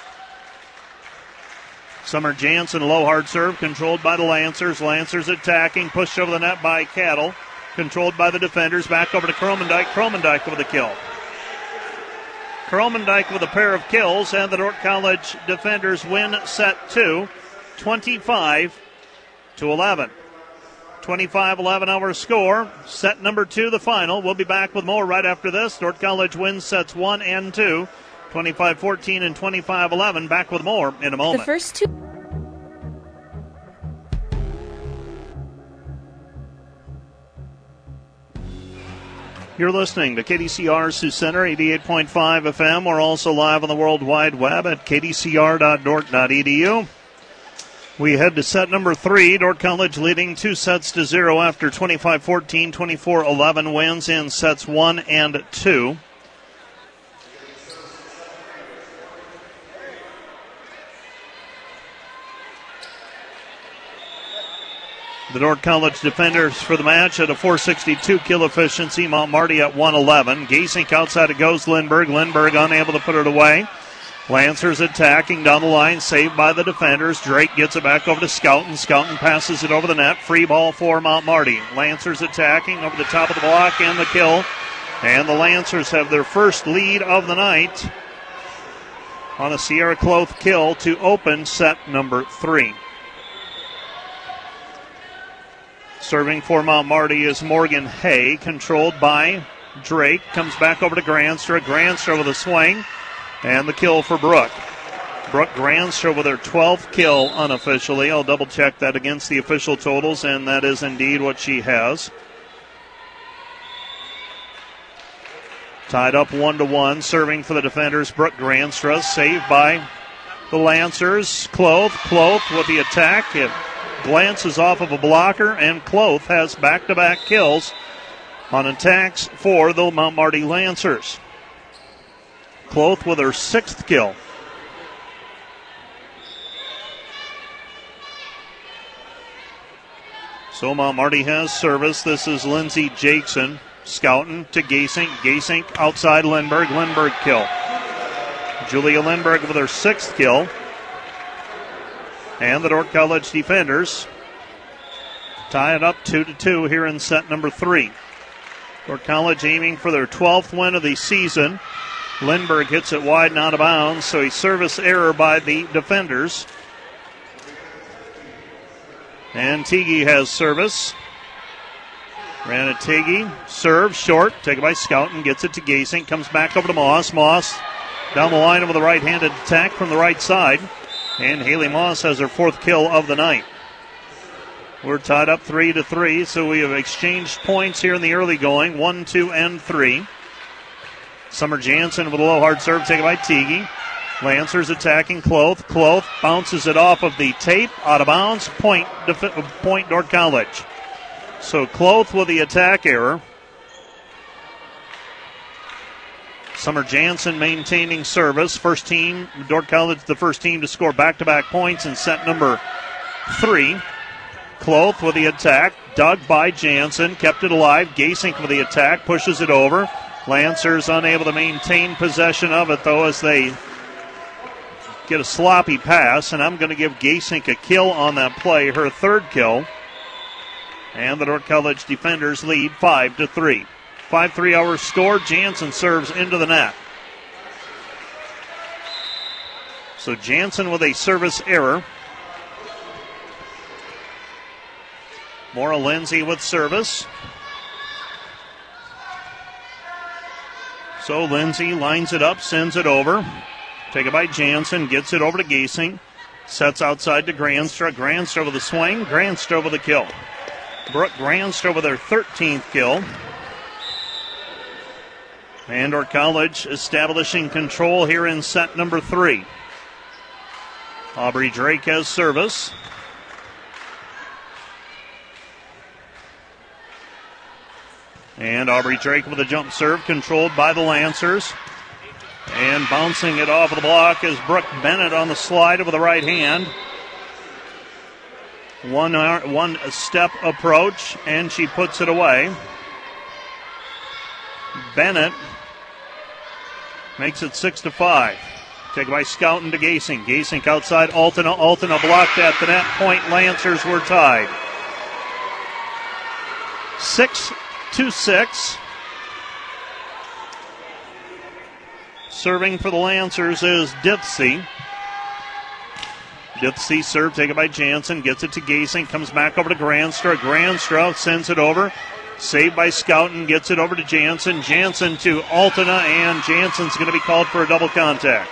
Summer Jansen, low hard serve controlled by the Lancers. Lancers attacking, pushed over the net by Cattle. controlled by the defenders. Back over to Kromendijk. Kromendijk with a kill. Kromendijk with a pair of kills, and the Dordt College defenders win set 2, 25-11. 25-11 our score. Set number 2, the final. We'll be back with more right after this. Dordt College wins sets 1 and 2, 25-14 and 25-11. Back with more in a moment. The first two. You're listening to KDCR Sioux Center, 88.5 FM. We're also live on the World Wide Web at kdcr.dordt.edu. We head to set number 3. Dordt College leading 2-0 after 25-14, 24-11 wins in sets 1 and 2. The Dordt College defenders for the match at a .462 kill efficiency. Mount Marty at 111. Gasink outside it goes Lindbergh. Lindbergh unable to put it away. Lancers attacking down the line, saved by the defenders. Drake gets it back over to Scouten. Scouten passes it over the net. Free ball for Mount Marty. Lancers attacking over the top of the block and the kill. And the Lancers have their first lead of the night on a Sierra Cloth kill to open set number 3. Serving for Mount Marty is Morgan Hay, controlled by Drake. Comes back over to Granstra. Granstra with a swing. And the kill for Brooke. Brooke Granstra with her 12th kill unofficially. I'll double check that against the official totals, and that is indeed what she has. Tied up 1-1. Serving for the defenders, Brooke Granstra. Saved by the Lancers. Cloth with the attack. It glances off of a blocker, and Cloth has back-to-back kills on attacks for the Mount Marty Lancers. Cloth with her 6th kill. So Mount Marty has service. This is Lindsey Jackson. Scouten to Gasink. Gasink outside Lindbergh. Lindbergh kill. Julia Lindbergh with her 6th kill. And the Dordt College defenders tie it up 2-2 here in set number 3. Dordt College aiming for their 12th win of the season. Lindbergh hits it wide and out of bounds, so a service error by the defenders. And Teague has service. Ranatigi serves short, taken by Scouten, gets it to Gasink, comes back over to Moss. Moss down the line with a right-handed attack from the right side. And Haley Moss has her 4th kill of the night. We're tied up 3-3, so we have exchanged points here in the early going, 1, 2, and 3. Summer Jansen with a low hard serve taken by Teague. Lancers attacking Cloth. Cloth bounces it off of the tape, out of bounds, point Dordt College. So Cloth with the attack error. Summer Jansen maintaining service. First team, Dordt College, the first team to score back-to-back points in set number 3. Cloth with the attack, dug by Jansen, kept it alive. Gasink with the attack, pushes it over. Lancers unable to maintain possession of it, though, as they get a sloppy pass, and I'm going to give Gasink a kill on that play, her 3rd kill. And the Dordt College defenders lead 5-3. 5-3 our score. Jansen serves into the net. So Jansen with a service error. Maura Lindsay with service. So Lindsay lines it up, sends it over. Taken by Jansen, gets it over to Gasink. Sets outside to Granstra. Granstra with a swing. Granstra with a kill. Brooke Granstra with her 13th kill. And Dordt College establishing control here in set number 3. Aubrey Drake has service. And Aubrey Drake with a jump serve, controlled by the Lancers. And bouncing it off of the block is Brooke Bennett on the slide with the right hand. One step approach, and she puts it away. Bennett makes it 6-5. Taken by Scouten to Gasink. Gasink outside Altena. Altena blocked at the net point. Lancers were tied. 6-6. Serving for the Lancers is Dithsey. Dithsey serve taken by Jansen. Gets it to Gasing. Comes back over to Granstra. Granstra sends it over. Saved by Scouten. Gets it over to Jansen. Jansen to Altena. And Jansen's going to be called for a double contact.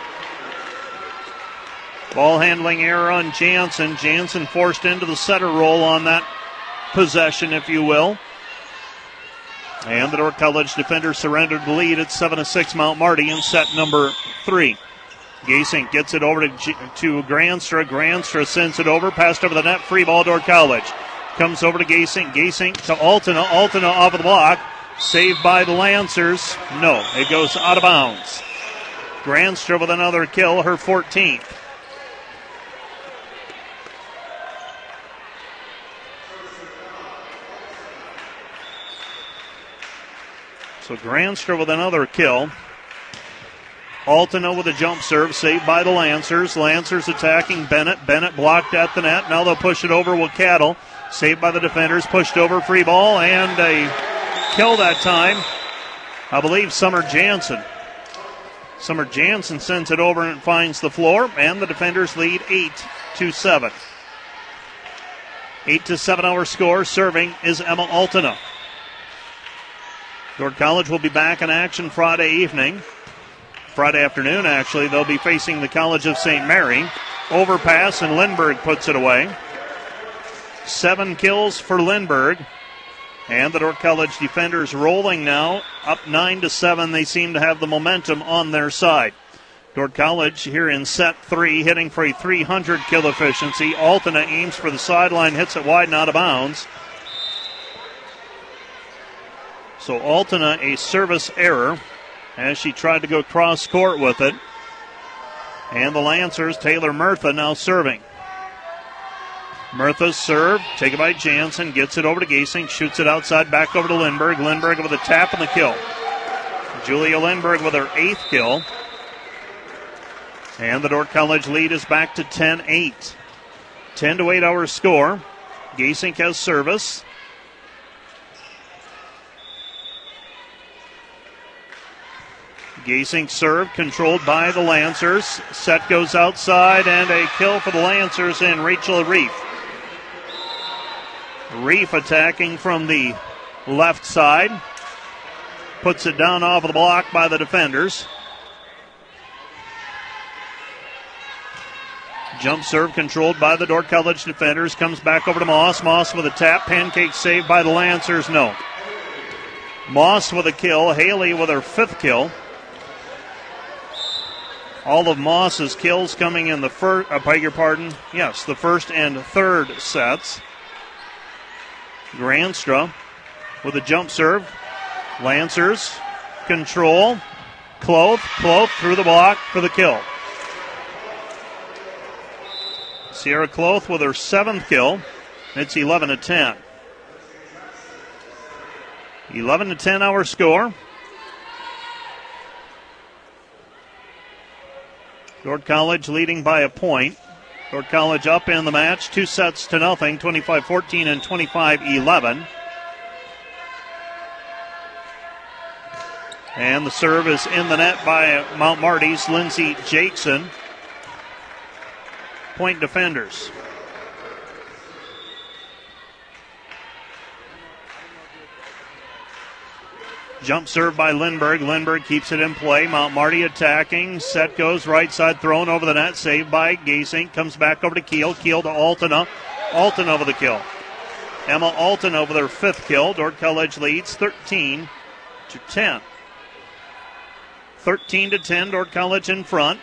Ball handling error on Jansen. Jansen forced into the setter role on that possession, if you will. And the Dordt College defender surrendered the lead at 7-6 Mount Marty in set number 3. Gasing gets it over to Granstra. Granstra sends it over. Passed over the net. Free ball, Dordt College. Comes over to Gasing. Gasing to Altena. Altena off of the block. Saved by the Lancers. No, it goes out of bounds. Granstra with another kill, her 14th. So Granstra with another kill. Altena with a jump serve, saved by the Lancers. Lancers attacking Bennett. Bennett blocked at the net. Now they'll push it over with Cattle. Saved by the defenders, pushed over, free ball, and a kill that time. I believe Summer Jansen. Summer Jansen sends it over and finds the floor, and the defenders lead 8-7. 8-7 our score. Serving is Emma Altena. Dordt College will be back in action Friday afternoon, actually. They'll be facing the College of St. Mary. Overpass, and Lindbergh puts it away. 7 kills for Lindbergh. And the Dordt College defenders rolling now, up 9-7. They seem to have the momentum on their side. Dordt College here in set 3, hitting for a 300 kill efficiency. Altena aims for the sideline, hits it wide and out of bounds. So Altena, a service error as she tried to go cross court with it. And the Lancers, Taylor Murtha now serving. Murtha's serve, taken by Jansen, gets it over to Gasing, shoots it outside, back over to Lindbergh. Lindbergh with a tap and the kill. Julia Lindbergh with her 8th kill. And the Dordt College lead is back to 10-8. 10-8 our score. Gasing has service. Gasing serve controlled by the Lancers. Set goes outside and a kill for the Lancers in Rachel Reef. Reef attacking from the left side. Puts it down off of the block by the defenders. Jump serve controlled by the Dordt College defenders. Comes back over to Moss. Moss with a tap. Pancake saved by the Lancers. No. Moss with a kill. Haley with her 5th kill. All of Moss's kills coming in the first, the first and third sets. Granstra with a jump serve. Lancers control. Kloth through the block for the kill. Sierra Kloth with her 7th kill. It's 11-10. 11-10 our score. Dordt College leading by a point. Dordt College up in the match, 2-0, 25-14 and 25-11. And the serve is in the net by Mount Marty's Lindsey Jackson. Point defenders. Jump serve by Lindbergh. Lindbergh keeps it in play. Mount Marty attacking. Set goes right side, thrown over the net. Saved by Gasing. Comes back over to Keel. Keel to Altena. Altena with the kill. Emma Altena with her 5th kill. Dordt College leads 13-10. 13-10. Dordt College in front.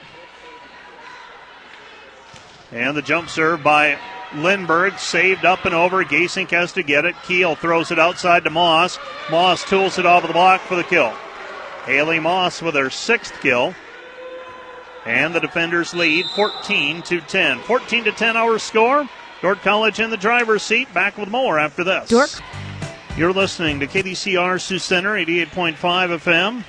And the jump serve by Lindbergh, saved up and over. Gasink has to get it. Keel throws it outside to Moss. Moss tools it off of the block for the kill. Haley Moss with her 6th kill. And the defenders lead 14-10. 14-10 our score. Dordt College in the driver's seat. Back with more after this. You're listening to KDCR Sioux Center, 88.5 FM.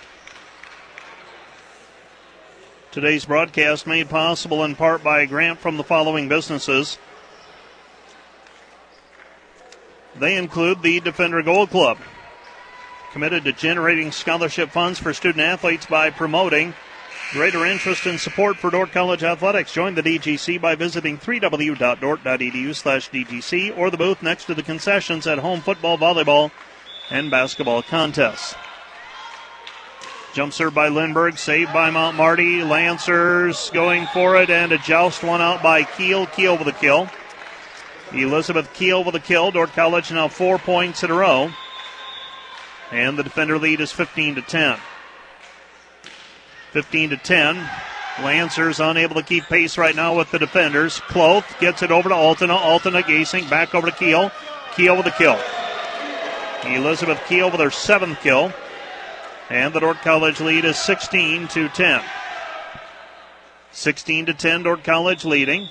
Today's broadcast made possible in part by a grant from the following businesses: They include the Defender Gold Club, committed to generating scholarship funds for student athletes by promoting greater interest and support for Dordt College athletics. Join the DGC by visiting www.dordt.edu/DGC or the booth next to the concessions at home football, volleyball, and basketball contests. Jump serve by Lindbergh, saved by Mount Marty. Lancers going for it, and a joust one out by Kiel. Kiel with a kill. Elizabeth Kiel with a kill. Dordt College now 4 points in a row. And the Defender lead is 15-10. 15-10. Lancers unable to keep pace right now with the Defenders. Cloth gets it over to Altena. Altena Gasing back over to Kiel. Kiel with a kill. Elizabeth Kiel with her 7th kill. And the Dordt College lead is 16-10. 16-10, Dordt College leading.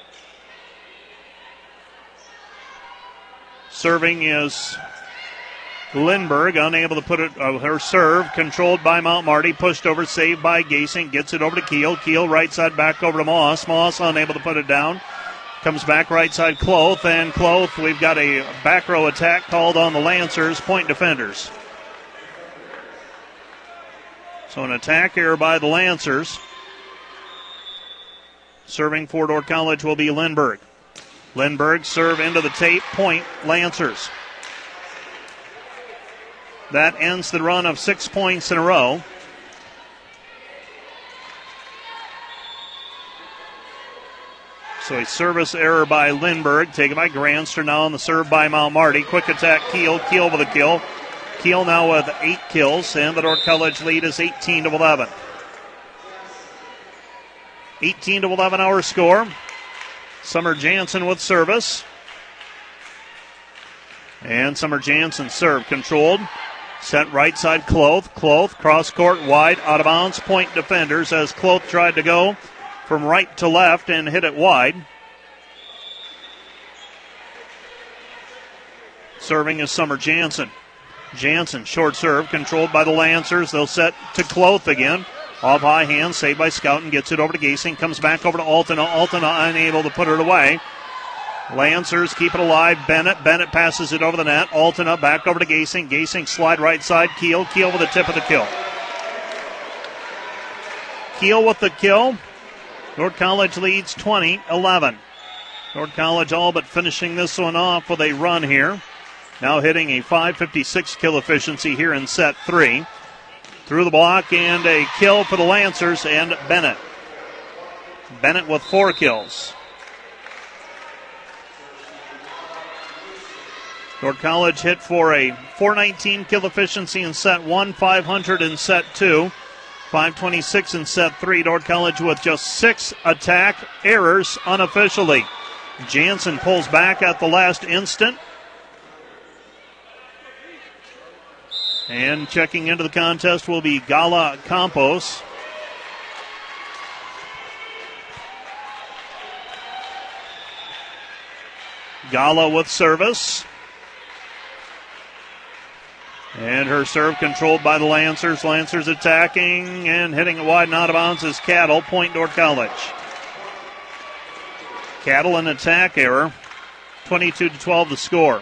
Serving is Lindbergh, unable to put it, her serve, controlled by Mount Marty, pushed over, saved by Gasing, gets it over to Kiel. Kiel right side back over to Moss. Moss unable to put it down. Comes back right side Cloth, and Cloth, we've got a back row attack called on the Lancers, point Defenders. So an attack error by the Lancers. Serving for Dordt College will be Lindbergh. Lindbergh serve into the tape, point Lancers. That ends the run of 6 points in a row. So a service error by Lindbergh, taken by Granster now on the serve by Mount Marty. Quick attack Kiel, Kiel with a kill. Kiel now with 8 kills, and the Dordt College lead is 18-11. 18-11 our score. Summer Jansen with service. And Summer Jansen serve controlled. Sent right side Cloth. Cloth cross court wide, out of bounds. Point Defenders as Cloth tried to go from right to left and hit it wide. Serving is Summer Jansen. Jansen, short serve, controlled by the Lancers. They'll set to Cloth again. Off high hand, saved by Scouten. Gets it over to Gasing. Comes back over to Altena. Altena unable to put it away. Lancers keep it alive. Bennett. Bennett passes it over the net. Altena back over to Gasing. Gasing slide right side. Kiel. Kiel with the tip of the kill. Kiel with the kill. Dordt College leads 20-11. Dordt College all but finishing this one off with a run here. Now hitting a .556 kill efficiency here in set 3. Through the block and a kill for the Lancers and Bennett. Bennett with 4 kills. Dordt College hit for a .419 kill efficiency in set 1, 500 in set 2, 526 in set 3. Dordt College with just 6 attack errors unofficially. Jansen pulls back at the last instant. And checking into the contest will be Gala Campos. Gala with service. And her serve controlled by the Lancers. Lancers attacking and hitting it wide and out of bounds is Cattle. Point Dordt College. Cattle an attack error. 22-12 the score.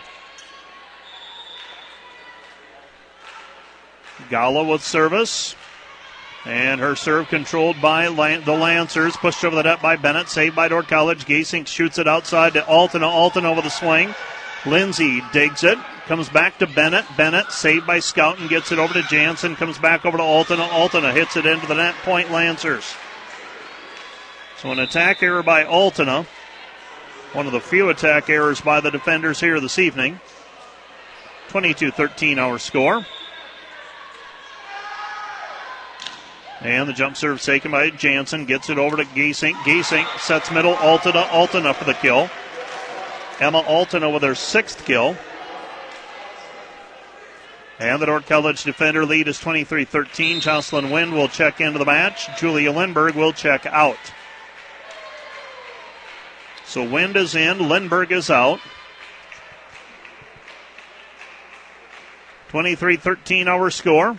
Gala with service. And her serve controlled by the Lancers. Pushed over the net by Bennett. Saved by Dordt College. Gasing shoots it outside to Altena. Altena with a swing. Lindsay digs it. Comes back to Bennett. Bennett saved by Scouten. Gets it over to Jansen. Comes back over to Altena. Altena hits it into the net. Point Lancers. So an attack error by Altena. One of the few attack errors by the Defenders here this evening. 22-13 our score. And the jump serve taken by Jansen. Gets it over to Gasing. Gasing sets middle. Altena. Altena for the kill. Emma Altena with her 6th kill. And the Dordt College Defender lead is 23-13. Jocelyn Wind will check into the match. Julia Lindbergh will check out. So Wind is in. Lindbergh is out. 23-13 our score.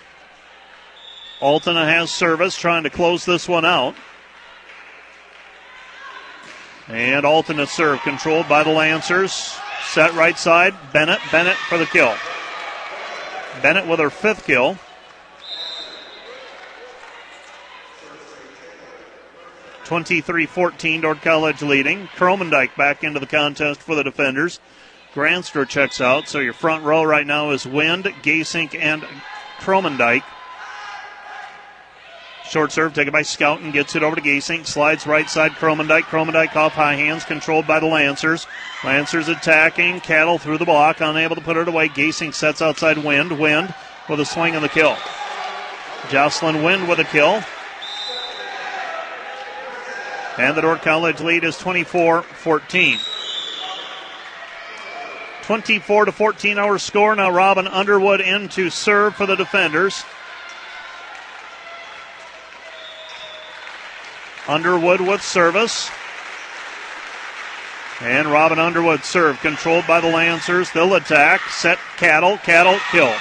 Altena has service, trying to close this one out. And alternate serve controlled by the Lancers. Set right side. Bennett for the kill. Bennett with her 5th kill. 23-14, Dordt College leading. Kromendijk back into the contest for the defenders. Granstra checks out, so your front row right now is Wind, Gasink, and Kromendijk. Short serve taken by Scouten, gets it over to Gasink, slides right side Kromendijk. Kromendijk off high hands, controlled by the Lancers. Lancers attacking, Cattle through the block, unable to put it away. Gasink sets outside Wind. Wind with a swing and the kill. Jocelyn Wind with a kill. And the Dordt College lead is 24-14. 24-14 our score. Now Robin Underwood in to serve for the defenders. Underwood with service. And Robin Underwood serve controlled by the Lancers. They'll attack. Set Cattle. Cattle kill.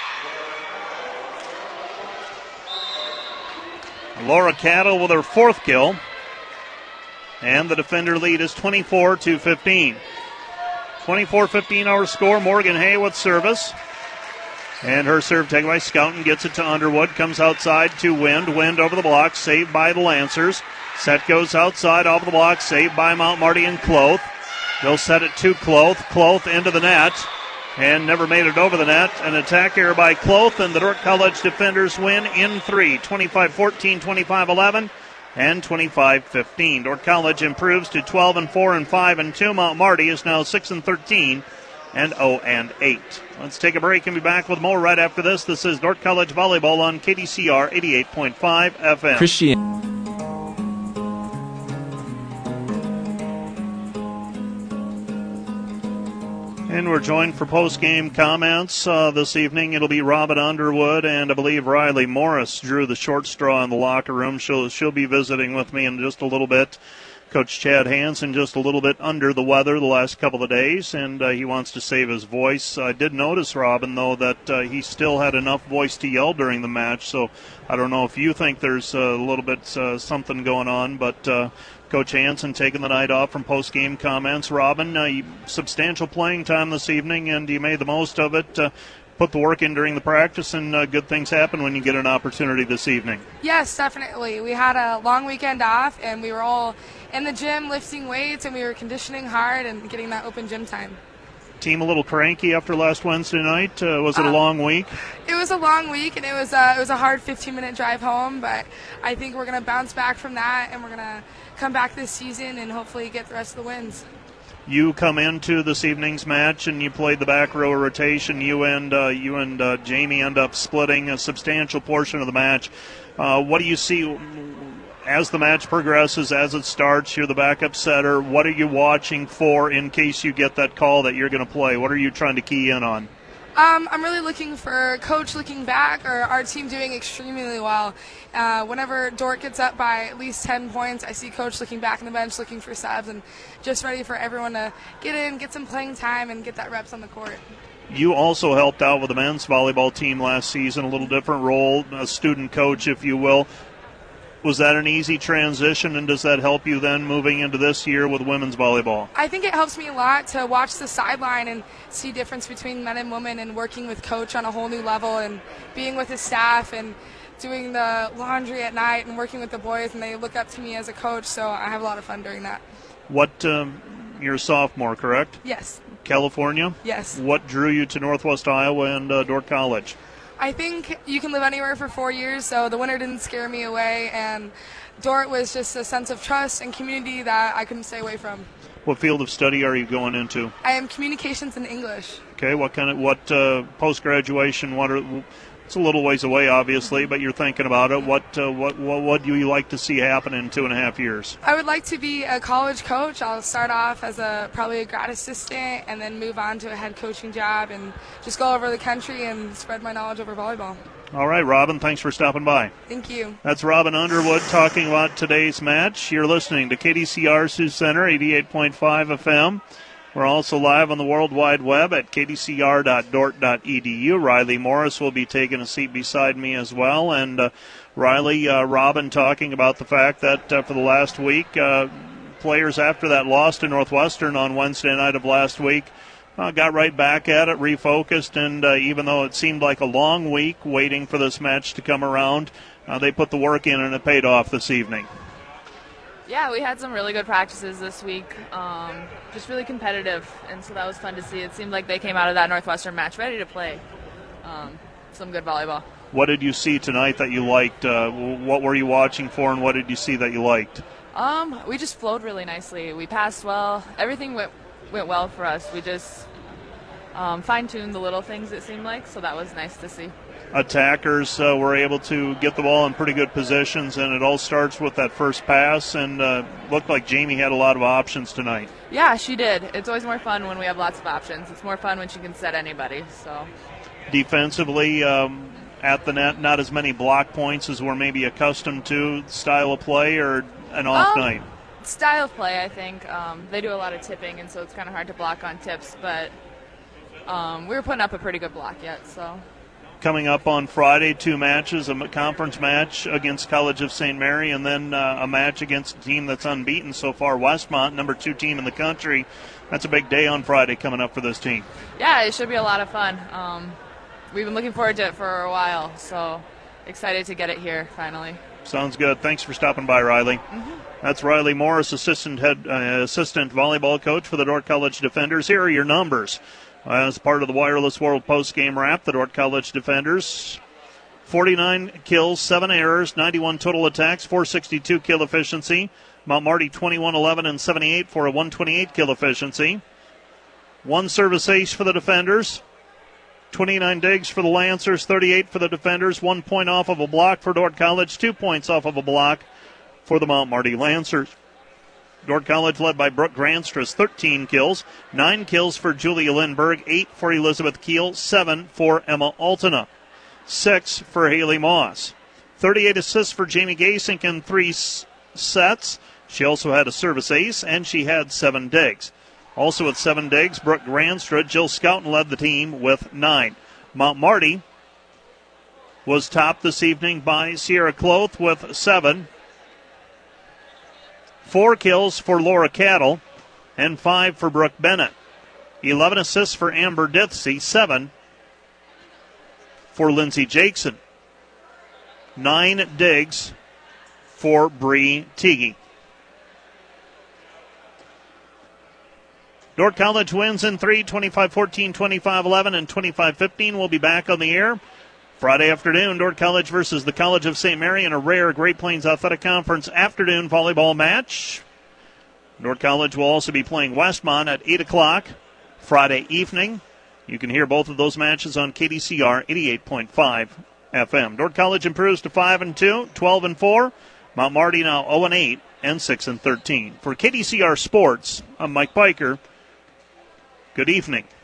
Laura Cattle with her 4th kill. And the defender lead is 24-15. 24-15 our score. Morgan Hay with service. And her serve taken by Scouten. Gets it to Underwood. Comes outside to Wind. Wind over the block. Saved by the Lancers. Set goes outside off the block. Saved by Mount Marty and Cloth. They'll set it to Cloth. Cloth into the net. And never made it over the net. An attack error by Cloth. And the Dordt College defenders win in 3. 25-14, 25-11. And 25-15. Dordt College improves to 12-4 and 5-2. Mount Marty is now 6-13 and 0-8. Let's take a break and be back with more right after this. This is Dordt College Volleyball on KDCR 88.5 FM. Christian. And we're joined for post-game comments this evening. It'll be Robin Underwood, and I believe Riley Morris drew the short straw in the locker room. She'll be visiting with me in just a little bit. Coach Chad Hansen just a little bit under the weather the last couple of days, and he wants to save his voice. I did notice, Robin, though, that he still had enough voice to yell during the match, so I don't know if you think there's a little bit something going on, but Coach Hansen taking the night off from post-game comments. Robin, substantial playing time this evening, and you made the most of it. Put the work in during the practice, and good things happen when you get an opportunity this evening. Yes, definitely. We had a long weekend off, and we were all in the gym lifting weights, and we were conditioning hard and getting that open gym time. Team a little cranky after last Wednesday night. Was it a long week? It was a long week, and it was a hard 15-minute drive home, but I think we're going to bounce back from that, and we're going to come back this season and hopefully get the rest of the wins. You come into this evening's match and you played the back row rotation. You and Jamie end up splitting a substantial portion of the match. What do you see as the match progresses, as it starts? You're the backup setter. What are you watching for in case you get that call that you're going to play? What are you trying to key in on? I'm really looking for Coach looking back, or our team doing extremely well. Whenever Dordt gets up by at least 10 points, I see Coach looking back on the bench, looking for subs, and just ready for everyone to get in, get some playing time, and get that reps on the court. You also helped out with the men's volleyball team last season, a little different role, a student coach, if you will. Was that an easy transition, and does that help you then moving into this year with women's volleyball? I think it helps me a lot to watch the sideline and see difference between men and women, and working with Coach on a whole new level, and being with his staff and doing the laundry at night and working with the boys, and they look up to me as a coach, so I have a lot of fun doing that. You're a sophomore, correct? Yes. California? Yes. What drew you to Northwest Iowa and Dordt College? I think you can live anywhere for 4 years, so the winter didn't scare me away, and Dordt was just a sense of trust and community that I couldn't stay away from. What field of study are you going into? I am communications and English. Okay, what post-graduation, it's a little ways away, obviously, but you're thinking about it. What do you like to see happen in 2.5 years? I would like to be a college coach. I'll start off as probably a grad assistant, and then move on to a head coaching job and just go over the country and spread my knowledge over volleyball. All right, Robin, thanks for stopping by. Thank you. That's Robin Underwood talking about today's match. You're listening to KDCR Sioux Center, 88.5 FM. We're also live on the World Wide Web at kdcr.dort.edu. Riley Morris will be taking a seat beside me as well. And Riley, Robin talking about the fact that for the last week, players after that loss to Northwestern on Wednesday night of last week. Got right back at it, refocused, and even though it seemed like a long week waiting for this match to come around, they put the work in and it paid off this evening. Yeah, we had some really good practices this week, just really competitive, and so that was fun to see. It seemed like they came out of that Northwestern match ready to play some good volleyball. What did you see tonight that you liked? What were you watching for, and what did you see that you liked? We just flowed really nicely. We passed well. Everything went well for us. We just fine-tuned the little things, it seemed like, so that was nice to see. Attackers were able to get the ball in pretty good positions, and it all starts with that first pass, and looked like Jamie had a lot of options tonight. Yeah, she did. It's always more fun when we have lots of options. It's more fun when she can set anybody. So defensively, at the net, not as many block points as we're maybe accustomed to. Style of play or an off night? Style of play, I think. They do a lot of tipping, and so it's kind of hard to block on tips, but we were putting up a pretty good block yet. So coming up on Friday, 2 matches, a conference match against College of St. Mary, and then a match against a team that's unbeaten so far, Westmont, number 2 team in the country. That's a big day on Friday coming up for this team. Yeah, it should be a lot of fun. We've been looking forward to it for a while, so excited to get it here finally. Sounds good. Thanks for stopping by, Riley. Mm-hmm. That's Riley Morris, assistant volleyball coach for the Dordt College Defenders. Here are your numbers. As part of the Wireless World post-game wrap, the Dordt College Defenders, 49 kills, 7 errors, 91 total attacks, 462 kill efficiency. Mount Marty 21-11 and 78 for a 128 kill efficiency. 1 service ace for the Defenders, 29 digs for the Lancers, 38 for the Defenders, 1 point off of a block for Dordt College, 2 points off of a block for the Mount Marty Lancers. Dordt College led by Brooke Granstras, 13 kills, 9 kills for Julia Lindberg, 8 for Elizabeth Keel, 7 for Emma Altena, 6 for Haley Moss. 38 assists for Jamie Gasink in 3 sets. She also had a service ace, and she had 7 digs. Also with 7 digs, Brooke Granstra. Jill Scouten led the team with 9. Mount Marty was topped this evening by Sierra Cloth with 7. 4 kills for Laura Cattle and 5 for Brooke Bennett. 11 assists for Amber Dithsey, 7 for Lindsay Jackson. 9 digs for Bree Teague. Dordt College wins in 3, 25-14, 25-11, and 25-15. We'll be back on the air Friday afternoon. Dordt College versus the College of St. Mary in a rare Great Plains Athletic Conference afternoon volleyball match. Dordt College will also be playing Westmont at 8 o'clock Friday evening. You can hear both of those matches on KDCR 88.5 FM. Dordt College improves to 5-2, 12-4. Mount Marty now 0-8 and 6-13. For KDCR Sports, I'm Mike Biker. Good evening.